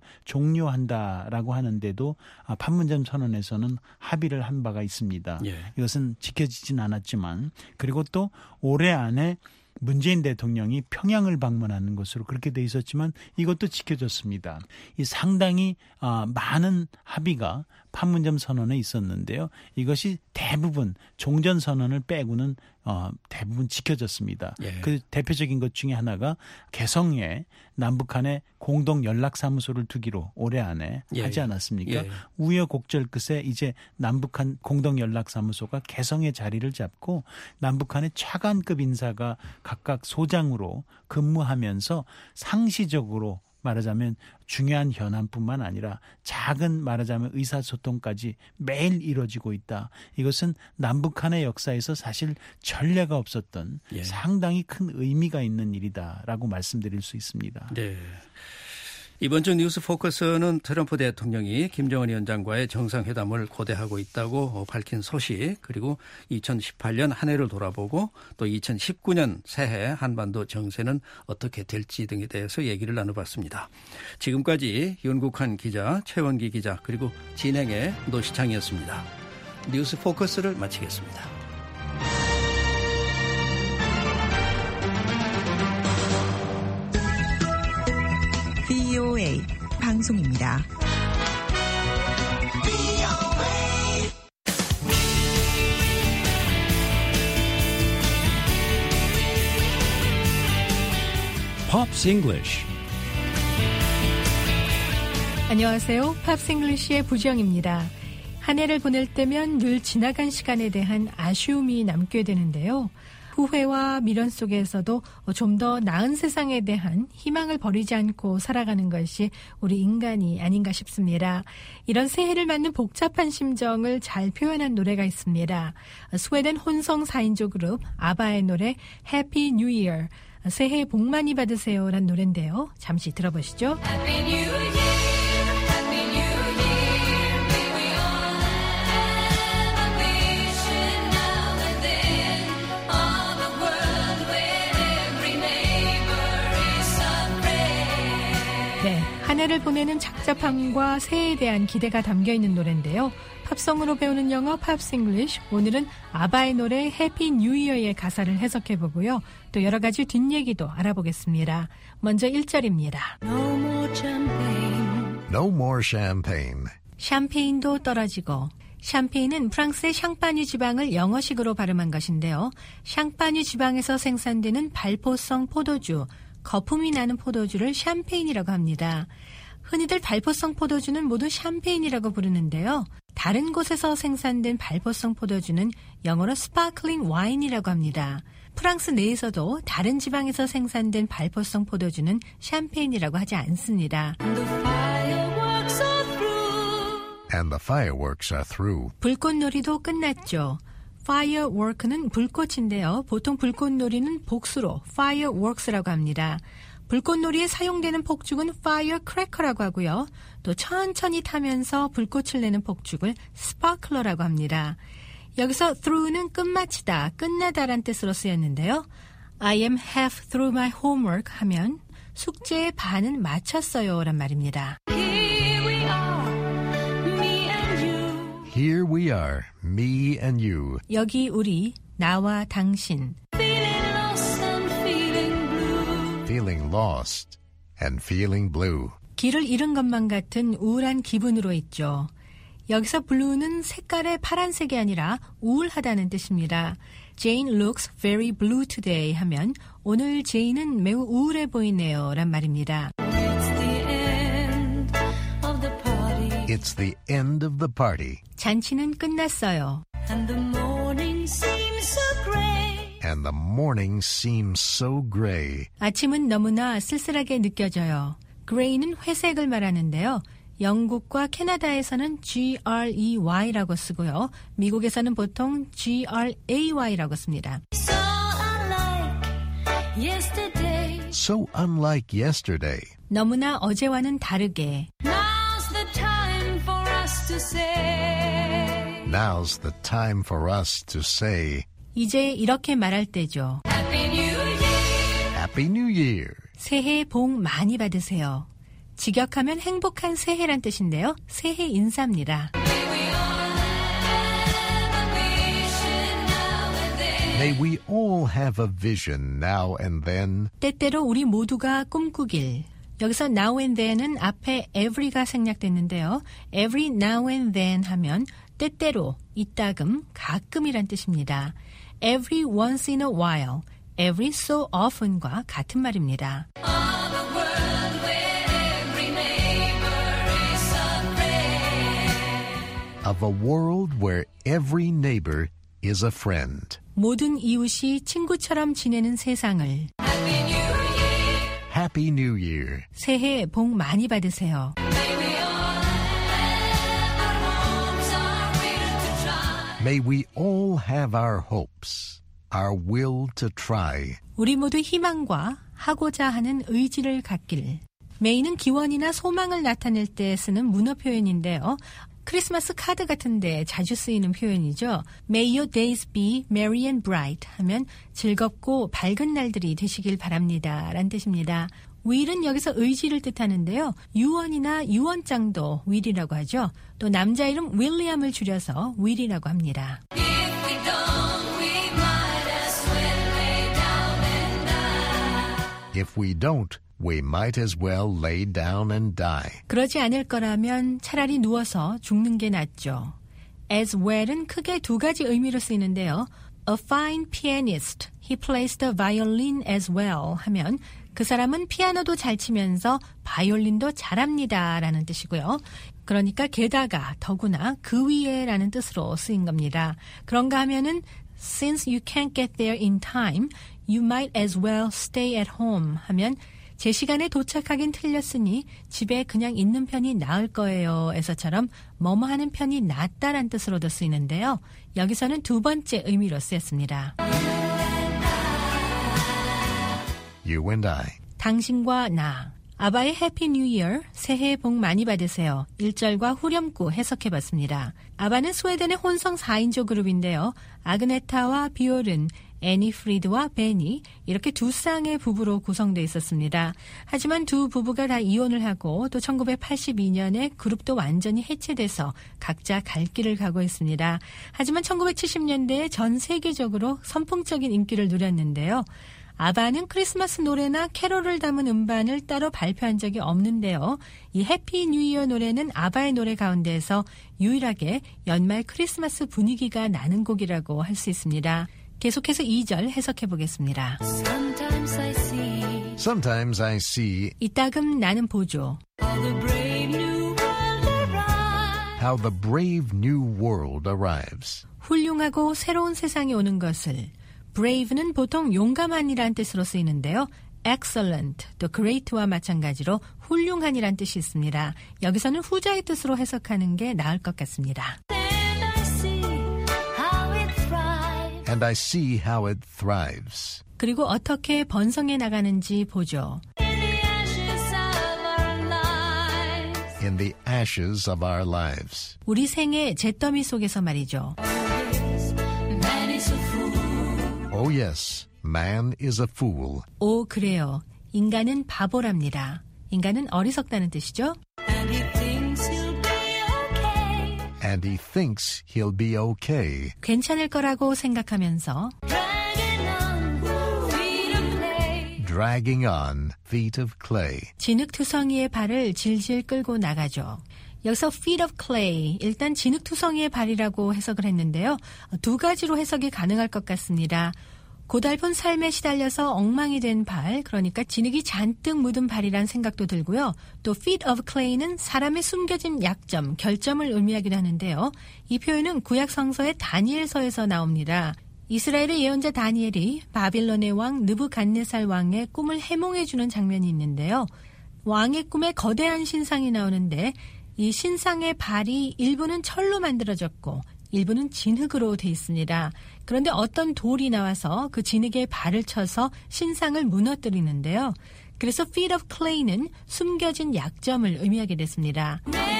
종료한다라고 하는데도 판문점 선언에서는 합의를 한 바가 있습니다. 이것은 지켜지진 않았지만 그리고 또 올해 안에 문재인 대통령이 평양을 방문하는 것으로 그렇게 돼 있었지만 이것도 지켜졌습니다. 이 상당히 많은 합의가 판문점 선언에 있었는데요. 이것이 대부분 종전선언을 빼고는 대부분 지켜졌습니다. 그 대표적인 것 중에 하나가 개성에 남북한의 공동 연락사무소를 두기로 올해 안에 하지 않았습니까? 우여곡절 끝에 이제 남북한 공동 연락사무소가 개성에 자리를 잡고 남북한의 차관급 인사가 각각 소장으로 근무하면서 상시적으로 말하자면 중요한 현안뿐만 아니라 작은 말하자면 의사소통까지 매일 이루어지고 있다. 이것은 남북한의 역사에서 사실 전례가 없었던 상당히 큰 의미가 있는 일이다라고 말씀드릴 수 있습니다. 네. 이번 주 뉴스 포커스는 트럼프 대통령이 김정은 위원장과의 정상회담을 고대하고 있다고 밝힌 소식, 그리고 2018년 한 해를 돌아보고 또 2019년 새해 한반도 정세는 어떻게 될지 등에 대해서 얘기를 나눠봤습니다. 지금까지 윤국한 기자, 최원기 기자, 그리고 진행의 노시창이었습니다. 뉴스 포커스를 마치겠습니다. VOA 방송입니다. Pops English. 안녕하세요. 팝스 잉글리시의 부정입니다. 한 해를 보낼 때면 늘 지나간 시간에 대한 아쉬움이 남게 되는데요. 후회와 미련 속에서도 좀 더 나은 세상에 대한 희망을 버리지 않고 살아가는 것이 우리 인간이 아닌가 싶습니다. 이런 새해를 맞는 복잡한 심정을 잘 표현한 노래가 있습니다. 스웨덴 혼성 4인조 그룹 아바의 노래 Happy New Year, 새해 복 많이 받으세요란 노래인데요. 잠시 들어보시죠. Happy New Year. 네, 한 해를 보내는 착잡함과 새해에 대한 기대가 담겨있는 노래인데요. 팝송으로 배우는 영어 팝스 잉글리쉬, 오늘은 아바의 노래 해피 뉴 이어의 가사를 해석해보고요. 또 여러 가지 뒷얘기도 알아보겠습니다. 먼저 1절입니다. No more champagne. No more champagne. 샴페인도 떨어지고, 샴페인은 프랑스의 샹파뉴 지방을 영어식으로 발음한 것인데요. 샹파뉴 지방에서 생산되는 발포성 포도주, 거품이 나는 포도주를 샴페인이라고 합니다. 흔히들 발포성 포도주는 모두 샴페인이라고 부르는데요. 다른 곳에서 생산된 발포성 포도주는 영어로 스파클링 와인이라고 합니다. 프랑스 내에서도 다른 지방에서 생산된 발포성 포도주는 샴페인이라고 하지 않습니다. And the fireworks are through. 불꽃놀이도 끝났죠. firework는 불꽃인데요. 보통 불꽃놀이는 복수로 fireworks라고 합니다. 불꽃놀이에 사용되는 폭죽은 firecracker라고 하고요. 또 천천히 타면서 불꽃을 내는 폭죽을 sparkler라고 합니다. 여기서 through는 끝마치다, 끝나다란 뜻으로 쓰였는데요. I am half through my homework 하면 숙제의 반은 마쳤어요 란 말입니다. Here we are, me and you. 여기 우리, 나와 당신. Feeling lost and feeling blue. 길을 잃은 것만 같은 우울한 기분으로 있죠. 여기서 blue는 색깔의 파란색이 아니라 우울하다는 뜻입니다. Jane looks very blue today 하면 오늘 제인은 매우 우울해 보이네요 란 말입니다. It's the end of the party. 잔치는 끝났어요. And the morning seems so gray. And the morning seems so gray. 아침은 너무나 쓸쓸하게 느껴져요. gray는 회색을 말하는데요. 영국과 캐나다에서는 grey라고 쓰고요. 미국에서는 보통 gray라고 씁니다. So unlike yesterday. So unlike yesterday. 너무나 어제와는 다르게. Now's the time for us to say. Now's the time for us to say. 이제 이렇게 말할 때죠. Happy New Year. Happy New Year. 새해 복 많이 받으세요. 직역하면 행복한 새해란 뜻인데요. 새해 인사입니다. May we all have a vision now and then. 때때로 우리 모두가 꿈꾸길. 여기서 now and then은 앞에 every가 생략됐는데요. every now and then 하면 때때로, 이따금, 가끔이란 뜻입니다. every once in a while, every so often과 같은 말입니다. Of a world where every neighbor is a friend. 모든 이웃이 친구처럼 지내는 세상을. Happy New Year. 새해 복 많이 받으세요. May we all have our hopes, our will to try. 우리 모두 희망과 하고자 하는 의지를 갖길. May는 기원이나 소망을 나타낼 때 쓰는 문어 표현인데요. 크리스마스 카드 같은 데 자주 쓰이는 표현이죠. May your days be merry and bright 하면 즐겁고 밝은 날들이 되시길 바랍니다 라는 뜻입니다. will은 여기서 의지를 뜻하는데요. 유언이나 유언장도 will이라고 하죠. 또 남자 이름 윌리엄을 줄여서 will이라고 합니다. If we don't, we might as well lay down and die. 그러지 않을 거라면 차라리 누워서 죽는 게 낫죠. As well은 크게 두 가지 의미로 쓰이는데요. A fine pianist, he plays the violin as well 하면 그 사람은 피아노도 잘 치면서 바이올린도 잘합니다 라는 뜻이고요. 그러니까 게다가 더구나 그 위에 라는 뜻으로 쓰인 겁니다. 그런가 하면은 Since you can't get there in time, you might as well stay at home 하면 제 시간에 도착하긴 틀렸으니 집에 그냥 있는 편이 나을 거예요 에서처럼 뭐뭐 하는 편이 낫다란 뜻으로도 쓰이는데요. 여기서는 두 번째 의미로 쓰였습니다. You and I. 당신과 나. 아바의 해피 뉴 이어, 새해 복 많이 받으세요. 1절과 후렴구 해석해봤습니다. 아바는 스웨덴의 혼성 4인조 그룹인데요. 아그네타와 비올은, 애니 프리드와 베니 이렇게 두 쌍의 부부로 구성되어 있었습니다. 하지만 두 부부가 다 이혼을 하고 또 1982년에 그룹도 완전히 해체돼서 각자 갈 길을 가고 있습니다. 하지만 1970년대에 전 세계적으로 선풍적인 인기를 누렸는데요. 아바는 크리스마스 노래나 캐롤을 담은 음반을 따로 발표한 적이 없는데요. 이 해피 뉴 이어 노래는 아바의 노래 가운데에서 유일하게 연말 크리스마스 분위기가 나는 곡이라고 할 수 있습니다. 계속해서 2절 해석해 보겠습니다. Sometimes I see 이따금 나는 보죠. how the brave new world arrives. 훌륭하고 새로운 세상이 오는 것을. brave는 보통 용감한이란 뜻으로 쓰이는데요. excellent, 또 great와 마찬가지로 훌륭한이란 뜻이 있습니다. 여기서는 후자의 뜻으로 해석하는 게 나을 것 같습니다. And I see how it thrives. 그리고 어떻게 번성해 나가는지 보죠. In the ashes of our lives. 우리 생의 잿더미 속에서 말이죠. Oh yes, man is a fool. 오, 그래요. 인간은 바보랍니다. 인간은 어리석다는 뜻이죠. And he thinks he'll be okay. 괜찮을 거라고 생각하면서 Dragging on feet of clay. 진흙투성이의 발을 질질 끌고 나가죠. 여기서 feet of clay, 일단 진흙투성이의 발이라고 해석을 했는데요. 두 가지로 해석이 가능할 것 같습니다. 고달픈 삶에 시달려서 엉망이 된 발, 그러니까 진흙이 잔뜩 묻은 발이란 생각도 들고요. 또 feet of clay는 사람의 숨겨진 약점, 결점을 의미하기도 하는데요. 이 표현은 구약 성서의 다니엘서에서 나옵니다. 이스라엘의 예언자 다니엘이 바빌론의 왕 느부갓네살 왕의 꿈을 해몽해주는 장면이 있는데요. 왕의 꿈에 거대한 신상이 나오는데 이 신상의 발이 일부는 철로 만들어졌고 일부는 진흙으로 돼 있습니다. 그런데 어떤 돌이 나와서 그 진흙에 발을 쳐서 신상을 무너뜨리는데요. 그래서 feet of clay는 숨겨진 약점을 의미하게 됐습니다.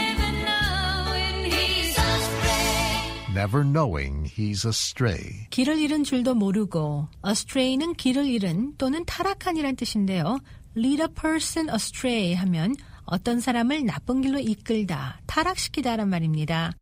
Never knowing he's astray. 길을 잃은 줄도 모르고 astray는 길을 잃은 또는 타락한이란 뜻인데요. lead a person astray 하면 어떤 사람을 나쁜 길로 이끌다, 타락시키다란 말입니다.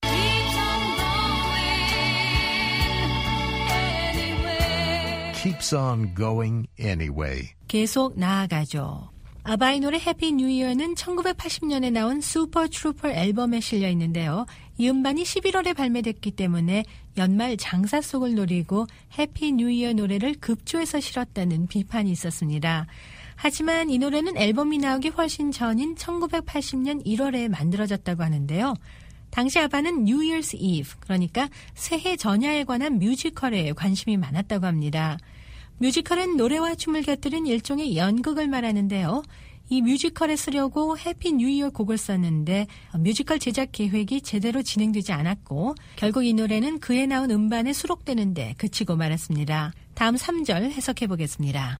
Keeps on going anyway. 계속 나아가죠. 아바의 노래 해피 뉴 이어는 1980년에 나온 슈퍼 트루퍼 앨범에 실려 있는데요. 이 음반이 11월에 발매됐기 때문에 연말 장사 속을 노리고 해피 뉴 이어 노래를 급조해서 실었다는 비판이 있었습니다. 하지만 이 노래는 앨범이 나오기 훨씬 전인 1980년 1월에 만들어졌다고 하는데요. 당시 아바는 New Year's Eve, 그러니까 새해 전야에 관한 뮤지컬에 관심이 많았다고 합니다. 뮤지컬은 노래와 춤을 곁들인 일종의 연극을 말하는데요. 이 뮤지컬에 쓰려고 해피 뉴 이어 곡을 썼는데 뮤지컬 제작 계획이 제대로 진행되지 않았고 결국 이 노래는 그에 나온 음반에 수록되는데 그치고 말았습니다. 다음 3절 해석해 보겠습니다.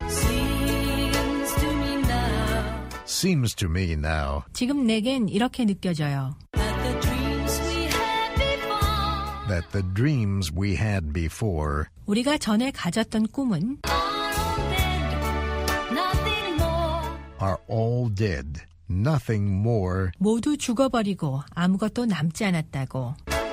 Seems to me now 지금 내겐 이렇게 느껴져요. that the dreams we had before 우리가 전에 가졌던 꿈은 are all dead, nothing more 모두 죽어버리고 아무것도 남지 않았다고.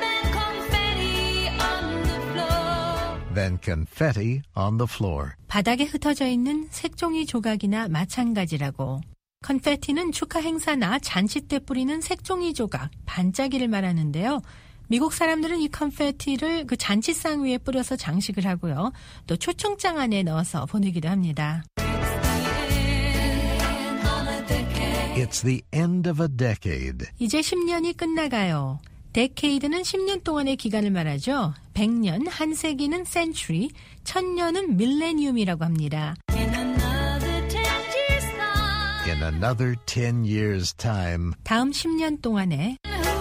than confetti on the floor. 바닥에 흩어져 있는 색종이 조각이나 마찬가지라고. 컨페티는 축하 행사나 잔치 때 뿌리는 색종이 조각, 반짝이를 말하는데요. 미국 사람들은 이 컨페티를 그 잔치상 위에 뿌려서 장식을 하고요. 또 초청장 안에 넣어서 보내기도 합니다. It's the end of a decade. 이제 10년이 끝나가요. 데케이드는 10년 동안의 기간을 말하죠. 100년, 한 세기는 century, 1000년은 밀레니움이라고 합니다. In another 10 years' time. 다음 10년 동안에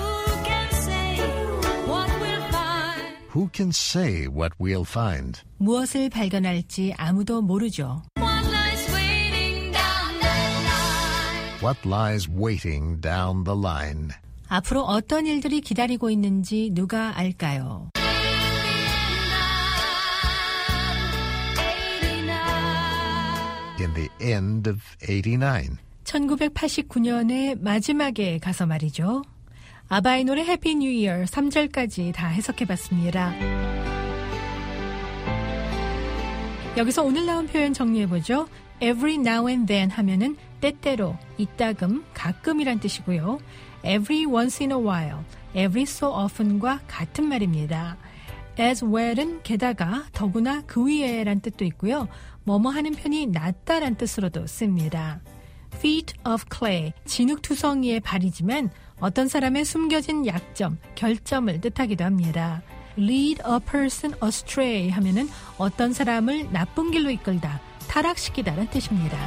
Who can say what we'll find? 무엇을 발견할지 아무도 모르죠. What lies waiting down the line? 앞으로 어떤 일들이 기다리고 있는지 누가 알까요? In the end of 89. 1989년의 마지막에 가서 말이죠. 아바의 노래 해피 뉴 이어 3절까지 다 해석해봤습니다. 여기서 오늘 나온 표현 정리해보죠. Every now and then 하면은 때때로, 이따금, 가끔이란 뜻이고요. Every once in a while, every so often과 같은 말입니다. As well은 게다가, 더구나 그 위에란 뜻도 있고요. 뭐뭐 하는 편이 낫다란 뜻으로도 씁니다. Feet of clay, 진흙투성이의 발이지만 어떤 사람의 숨겨진 약점, 결점을 뜻하기도 합니다. Lead a person astray 하면은 어떤 사람을 나쁜 길로 이끌다, 타락시키다라는 뜻입니다.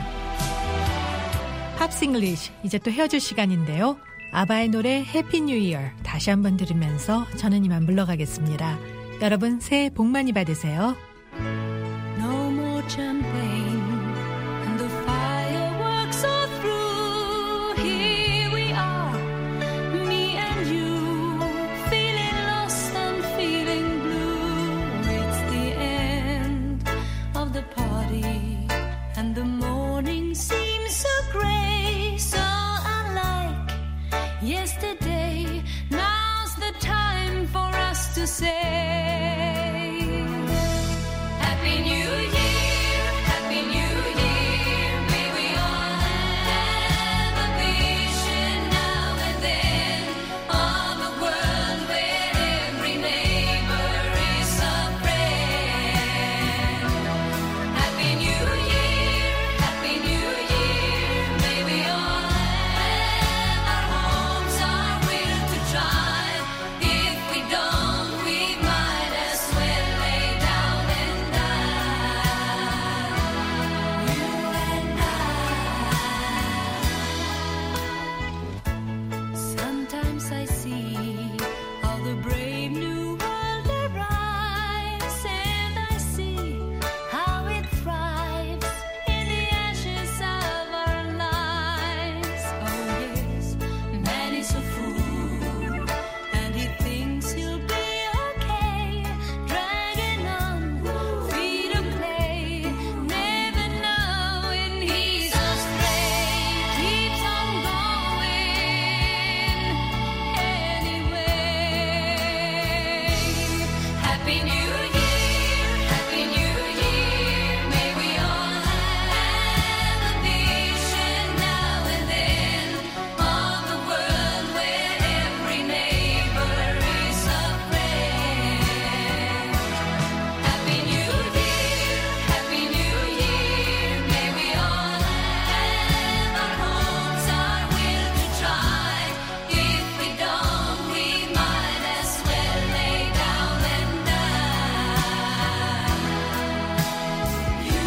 팝싱글리시, 이제 또 헤어질 시간인데요. 아바의 노래 해피 뉴 이어 다시 한번 들으면서 저는 이만 물러가겠습니다. 여러분 새해 복 많이 받으세요. No more champagne and the fireworks are through. Here we are, me and you, feeling lost and feeling blue. It's the end of the party and the morning seems so grey, so unlike yesterday. Now's the time for us to say Happy New Year, Happy New Year. May we all have a vision now and then of a world where every neighbor is a friend. Happy New Year, Happy New Year. May we all have our homes, our will to try. If we don't, we might as well lay down and die. You and I. Sometimes I see how the brave new world arrives, and I see how it thrives in the ashes of our lives. Oh yes, man is a fool, and he thinks he'll be okay, dragging on feet of clay, never knowing he's astray, keeps on going anyway. Happy New Year, Happy New Year. May we all have a vision now and then of a world where every neighbor is a friend. Happy New Year, Happy New Year. May we all have our homes, our will to try. If we don't, we might as well lay down and die. You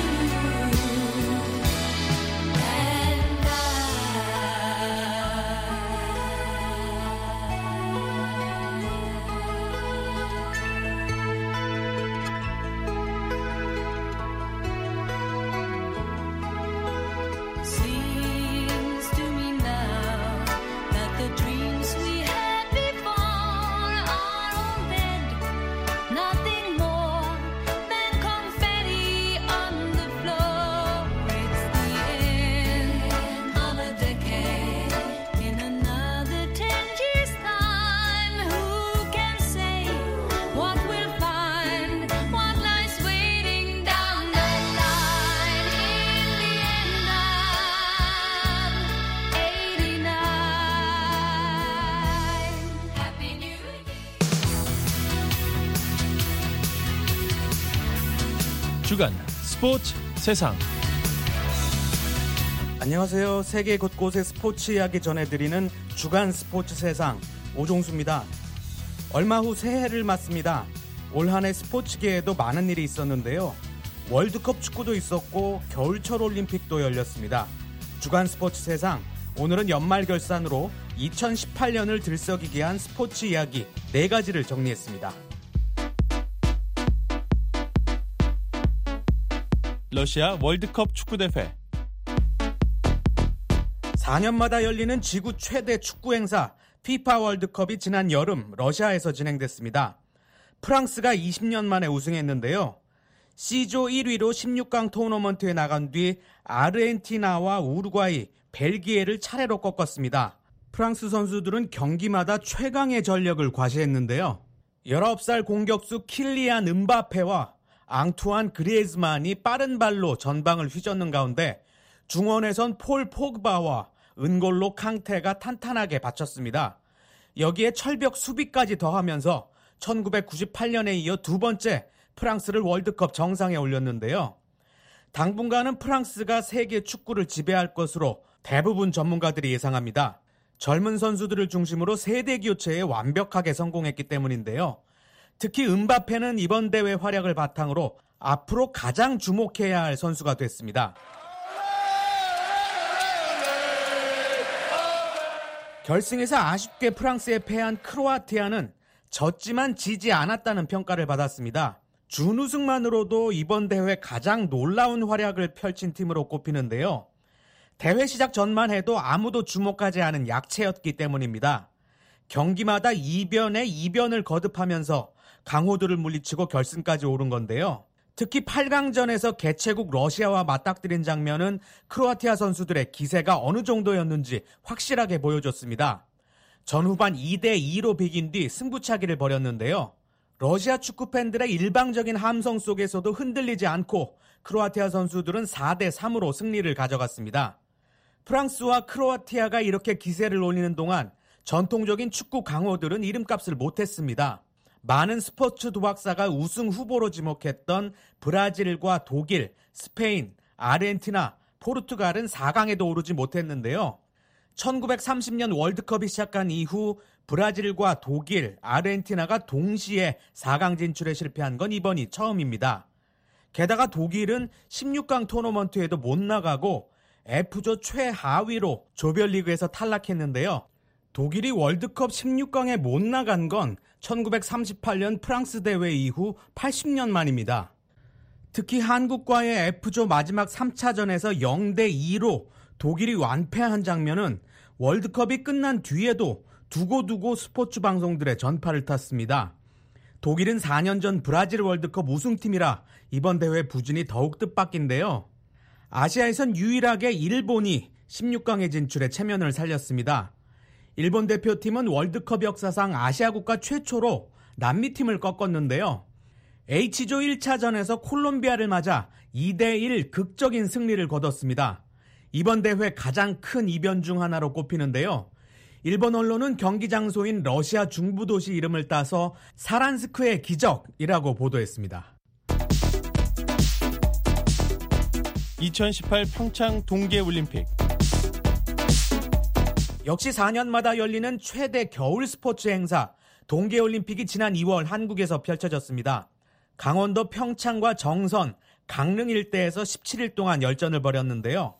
Seems to me now that the dreams we had before are all dead. Nothing more than confetti on the floor. It's the end of a decade. In another 10 years' time, who can say what we'll find? What lies waiting down the line? In the end of 89. Happy New Year. 주간 스포츠 세상. 안녕하세요. 세계 곳곳의 스포츠 이야기 전해드리는 주간 스포츠 세상 오종수입니다. 얼마 후 새해를 맞습니다. 올 한 해 스포츠계에도 많은 일이 있었는데요. 월드컵 축구도 있었고 겨울철 올림픽도 열렸습니다. 주간 스포츠 세상, 오늘은 연말 결산으로 2018년을 들썩이게 한 스포츠 이야기 4가지를 정리했습니다. 러시아 월드컵 축구대회. 4년마다 열리는 지구 최대 축구 행사 피파 월드컵이 지난 여름 러시아에서 진행됐습니다. 프랑스가 20년 만에 우승했는데요. C조 1위로 16강 토너먼트에 나간 뒤 아르헨티나와 우루과이, 벨기에를 차례로 꺾었습니다. 프랑스 선수들은 경기마다 최강의 전력을 과시했는데요. 19살 공격수 킬리안 음바페와 앙투안 그리에즈만이 빠른 발로 전방을 휘젓는 가운데 중원에선 폴 포그바와 은골로 캉테가 탄탄하게 받쳤습니다. 여기에 철벽 수비까지 더하면서 1998년에 이어 두 번째 프랑스를 월드컵 정상에 올렸는데요. 당분간은 프랑스가 세계 축구를 지배할 것으로 대부분 전문가들이 예상합니다. 젊은 선수들을 중심으로 세대 교체에 완벽하게 성공했기 때문인데요. 특히 음바페는 이번 대회 활약을 바탕으로 앞으로 가장 주목해야 할 선수가 됐습니다. 결승에서 아쉽게 프랑스에 패한 크로아티아는 졌지만 지지 않았다는 평가를 받았습니다. 준우승만으로도 이번 대회 가장 놀라운 활약을 펼친 팀으로 꼽히는데요. 대회 시작 전만 해도 아무도 주목하지 않은 약체였기 때문입니다. 경기마다 이변에 이변을 거듭하면서 강호들을 물리치고 결승까지 오른 건데요. 특히 8강전에서 개최국 러시아와 맞닥뜨린 장면은 크로아티아 선수들의 기세가 어느 정도였는지 확실하게 보여줬습니다. 전후반 2대2로 비긴 뒤 승부차기를 벌였는데요. 러시아 축구 팬들의 일방적인 함성 속에서도 흔들리지 않고 크로아티아 선수들은 4대3으로 승리를 가져갔습니다. 프랑스와 크로아티아가 이렇게 기세를 올리는 동안 전통적인 축구 강호들은 이름값을 못했습니다. 많은 스포츠 도박사가 우승 후보로 지목했던 브라질과 독일, 스페인, 아르헨티나, 포르투갈은 4강에도 오르지 못했는데요. 1930년 월드컵이 시작한 이후 브라질과 독일, 아르헨티나가 동시에 4강 진출에 실패한 건 이번이 처음입니다. 게다가 독일은 16강 토너먼트에도 못 나가고 F조 최하위로 조별리그에서 탈락했는데요. 독일이 월드컵 16강에 못 나간 건 1938년 프랑스 대회 이후 80년 만입니다. 특히 한국과의 F조 마지막 3차전에서 0대2로 독일이 완패한 장면은 월드컵이 끝난 뒤에도 두고두고 스포츠 방송들의 전파를 탔습니다. 독일은 4년 전 브라질 월드컵 우승팀이라 이번 대회 부진이 더욱 뜻밖인데요. 아시아에선 유일하게 일본이 16강에 진출해 체면을 살렸습니다. 일본 대표팀은 월드컵 역사상 아시아 국가 최초로 남미팀을 꺾었는데요. H조 1차전에서 콜롬비아를 맞아 2대1 극적인 승리를 거뒀습니다. 이번 대회 가장 큰 이변 중 하나로 꼽히는데요. 일본 언론은 경기 장소인 러시아 중부 도시 이름을 따서 사란스크의 기적이라고 보도했습니다. 2018 평창 동계올림픽. 역시 4년마다 열리는 최대 겨울 스포츠 행사 동계올림픽이 지난 2월 한국에서 펼쳐졌습니다. 강원도 평창과 정선, 강릉 일대에서 17일 동안 열전을 벌였는데요.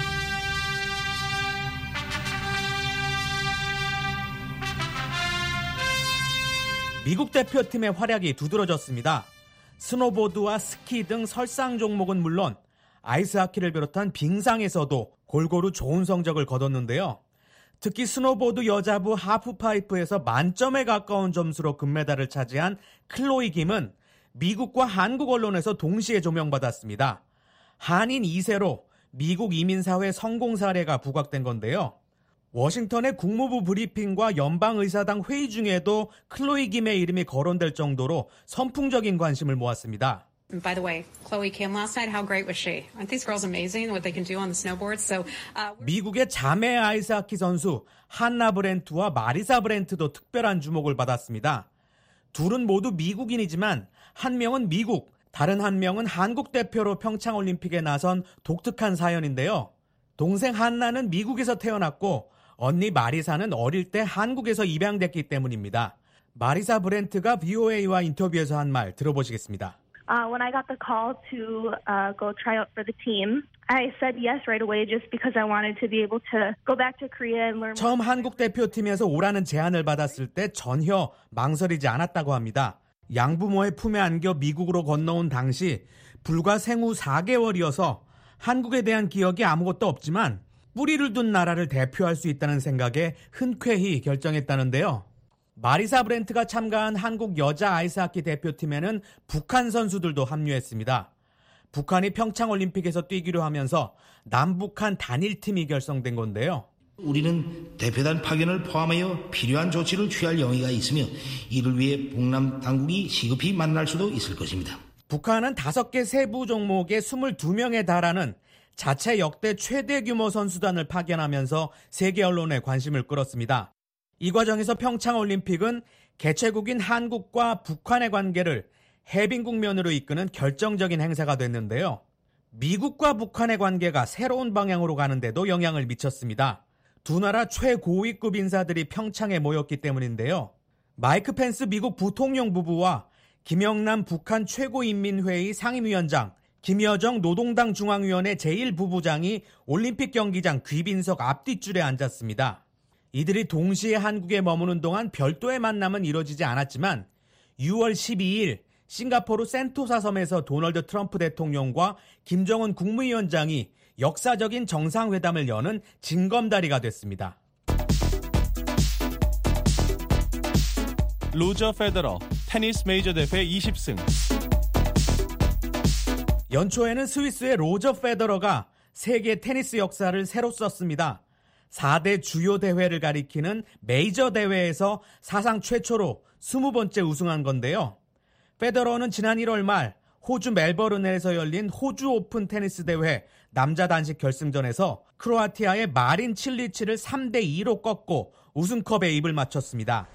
미국 대표팀의 활약이 두드러졌습니다. 스노보드와 스키 등 설상 종목은 물론 아이스하키를 비롯한 빙상에서도 골고루 좋은 성적을 거뒀는데요. 특히 스노보드 여자부 하프파이프에서 만점에 가까운 점수로 금메달을 차지한 클로이 김은 미국과 한국 언론에서 동시에 조명받았습니다. 한인 2세로 미국 이민사회 성공 사례가 부각된 건데요. 워싱턴의 국무부 브리핑과 연방의사당 회의 중에도 클로이 김의 이름이 거론될 정도로 선풍적인 관심을 모았습니다. By the way, Chloe Kim last night, how great was she? Aren't these girls amazing what they can do on the snowboards? 미국의 자매 아이스하키 선수 한나 브렌트와 마리사 브렌트도 특별한 주목을 받았습니다. 둘은 모두 미국인이지만 한 명은 미국, 다른 한 명은 한국 대표로 평창올림픽에 나선 독특한 사연인데요. 동생 한나는 미국에서 태어났고 언니 마리사는 어릴 때 한국에서 입양됐기 때문입니다. 마리사 브렌트가 VOA와 인터뷰에서 한 말 들어보시겠습니다. When I got the call to go try out for the team, I said yes right away just because I wanted to be able to go back to Korea and learn. 처음 한국 대표팀에서 오라는 제안을 받았을 때 전혀 망설이지 않았다고 합니다. 양부모의 품에 안겨 미국으로 건너온 당시 불과 생후 4개월이어서 한국에 대한 기억이 아무것도 없지만 뿌리를 둔 나라를 대표할 수 있다는 생각에 흔쾌히 결정했다는데요. 마리사 브렌트가 참가한 한국 여자 아이스하키 대표팀에는 북한 선수들도 합류했습니다. 북한이 평창올림픽에서 뛰기로 하면서 남북한 단일팀이 결성된 건데요. 우리는 대표단 파견을 포함하여 필요한 조치를 취할 용의가 있으며 이를 위해 북남 당국이 시급히 만날 수도 있을 것입니다. 북한은 5개 세부 종목에 22명에 달하는 자체 역대 최대 규모 선수단을 파견하면서 세계 언론의 관심을 끌었습니다. 이 과정에서 평창올림픽은 개최국인 한국과 북한의 관계를 해빙 국면으로 이끄는 결정적인 행사가 됐는데요. 미국과 북한의 관계가 새로운 방향으로 가는데도 영향을 미쳤습니다. 두 나라 최고위급 인사들이 평창에 모였기 때문인데요. 마이크 펜스 미국 부통령 부부와 김영남 북한 최고인민회의 상임위원장, 김여정 노동당 중앙위원회 제1부부장이 올림픽 경기장 귀빈석 앞뒷줄에 앉았습니다. 이들이 동시에 한국에 머무는 동안 별도의 만남은 이뤄지지 않았지만 6월 12일 싱가포르 센토사 섬에서 도널드 트럼프 대통령과 김정은 국무위원장이 역사적인 정상회담을 여는 징검다리가 됐습니다. 로저 페더러 테니스 메이저 대회 20승. 연초에는 스위스의 로저 페더러가 세계 테니스 역사를 새로 썼습니다. 4대 주요 대회를 가리키는 메이저 대회에서 사상 최초로 20번째 우승한 건데요. 페더러는 지난 1월 말 호주 멜버른에서 열린 호주 오픈 테니스 대회 남자 단식 결승전에서 크로아티아의 마린 칠리치를 3대2로 꺾고 우승컵에 입을 맞췄습니다.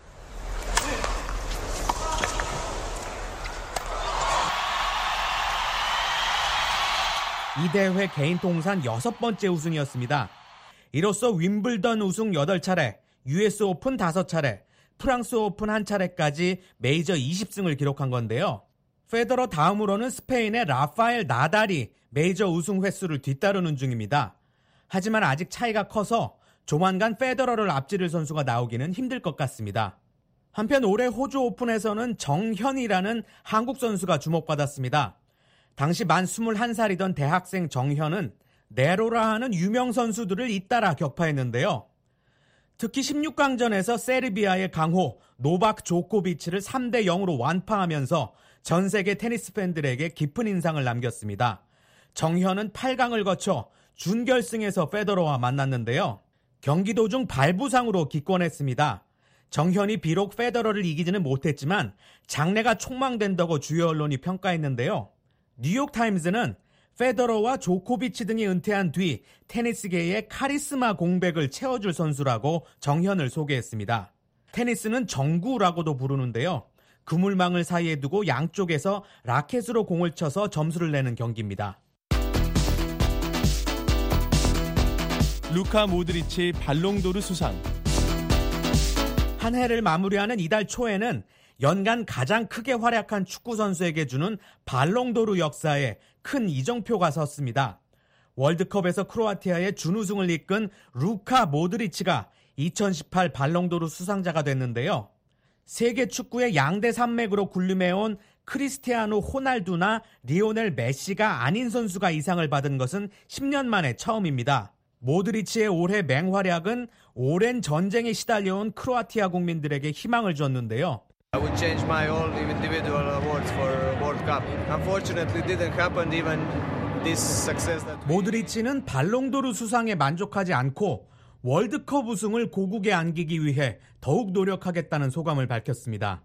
이 대회 개인 통산 6번째 우승이었습니다. 이로써 윈블던 우승 8차례, US 오픈 5차례, 프랑스 오픈 1차례까지 메이저 20승을 기록한 건데요. 페더러 다음으로는 스페인의 라파엘 나달이 메이저 우승 횟수를 뒤따르는 중입니다. 하지만 아직 차이가 커서 조만간 페더러를 앞지를 선수가 나오기는 힘들 것 같습니다. 한편 올해 호주 오픈에서는 정현이라는 한국 선수가 주목받았습니다. 당시 만 21살이던 대학생 정현은 네로라 하는 유명 선수들을 잇따라 격파했는데요. 특히 16강전에서 세르비아의 강호 노박 조코비치를 3대0으로 완파하면서 전 세계 테니스 팬들에게 깊은 인상을 남겼습니다. 정현은 8강을 거쳐 준결승에서 페더러와 만났는데요. 경기 도중 발부상으로 기권했습니다. 정현이 비록 페더러를 이기지는 못했지만 장래가 촉망된다고 주요 언론이 평가했는데요. 뉴욕타임즈는 페더러와 조코비치 등이 은퇴한 뒤 테니스계의 카리스마 공백을 채워줄 선수라고 정현을 소개했습니다. 테니스는 정구라고도 부르는데요. 그물망을 사이에 두고 양쪽에서 라켓으로 공을 쳐서 점수를 내는 경기입니다. 루카 모드리치 발롱도르 수상. 한 해를 마무리하는 이달 초에는 연간 가장 크게 활약한 축구 선수에게 주는 발롱도르 역사에 큰 이정표가 섰습니다. 월드컵에서 크로아티아의 준우승을 이끈 루카 모드리치가 2018 발롱도르 수상자가 됐는데요. 세계 축구의 양대 산맥으로 군림해온 크리스티아노 호날두나 리오넬 메시가 아닌 선수가 이상을 받은 것은 10년 만에 처음입니다. 모드리치의 올해 맹활약은 오랜 전쟁에 시달려온 크로아티아 국민들에게 희망을 줬는데요. I would change my all individual awards for World Cup. Unfortunately, it didn't happen. Even this success that 모드리치는 발롱도르 수상에 만족하지 않고 월드컵 우승을 고국에 안기기 위해 더욱 노력하겠다는 소감을 밝혔습니다.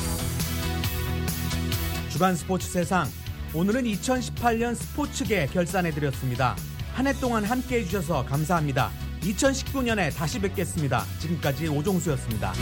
주간 스포츠 세상, 오늘은 2018년 스포츠계 결산해드렸습니다. 한 해 동안 함께해 주셔서 감사합니다. 2019년에 다시 뵙겠습니다. 지금까지 오종수였습니다.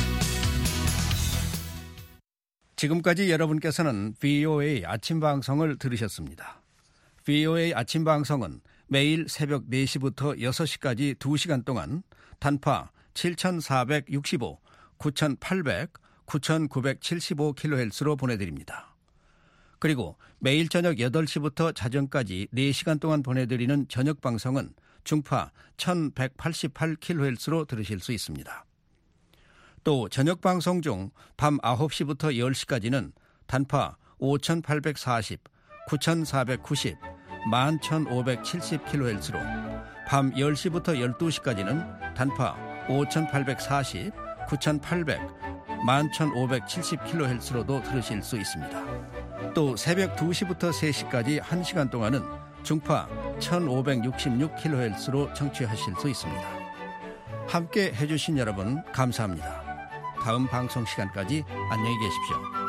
지금까지 여러분께서는 VOA 아침 방송을 들으셨습니다. VOA 아침 방송은 매일 새벽 4시부터 6시까지 2시간 동안 단파 7,465, 9,800, 9,975kHz로 보내드립니다. 그리고 매일 저녁 8시부터 자정까지 4시간 동안 보내드리는 저녁 방송은 중파 1,188kHz로 들으실 수 있습니다. 또 저녁 방송 중 밤 9시부터 10시까지는 단파 5,840, 9,490, 11,570kHz로, 밤 10시부터 12시까지는 단파 5,840, 9,800, 11,570kHz로도 들으실 수 있습니다. 또 새벽 2시부터 3시까지 1시간 동안은 중파 1,566kHz로 청취하실 수 있습니다. 함께 해주신 여러분 감사합니다. 다음 방송 시간까지 안녕히 계십시오.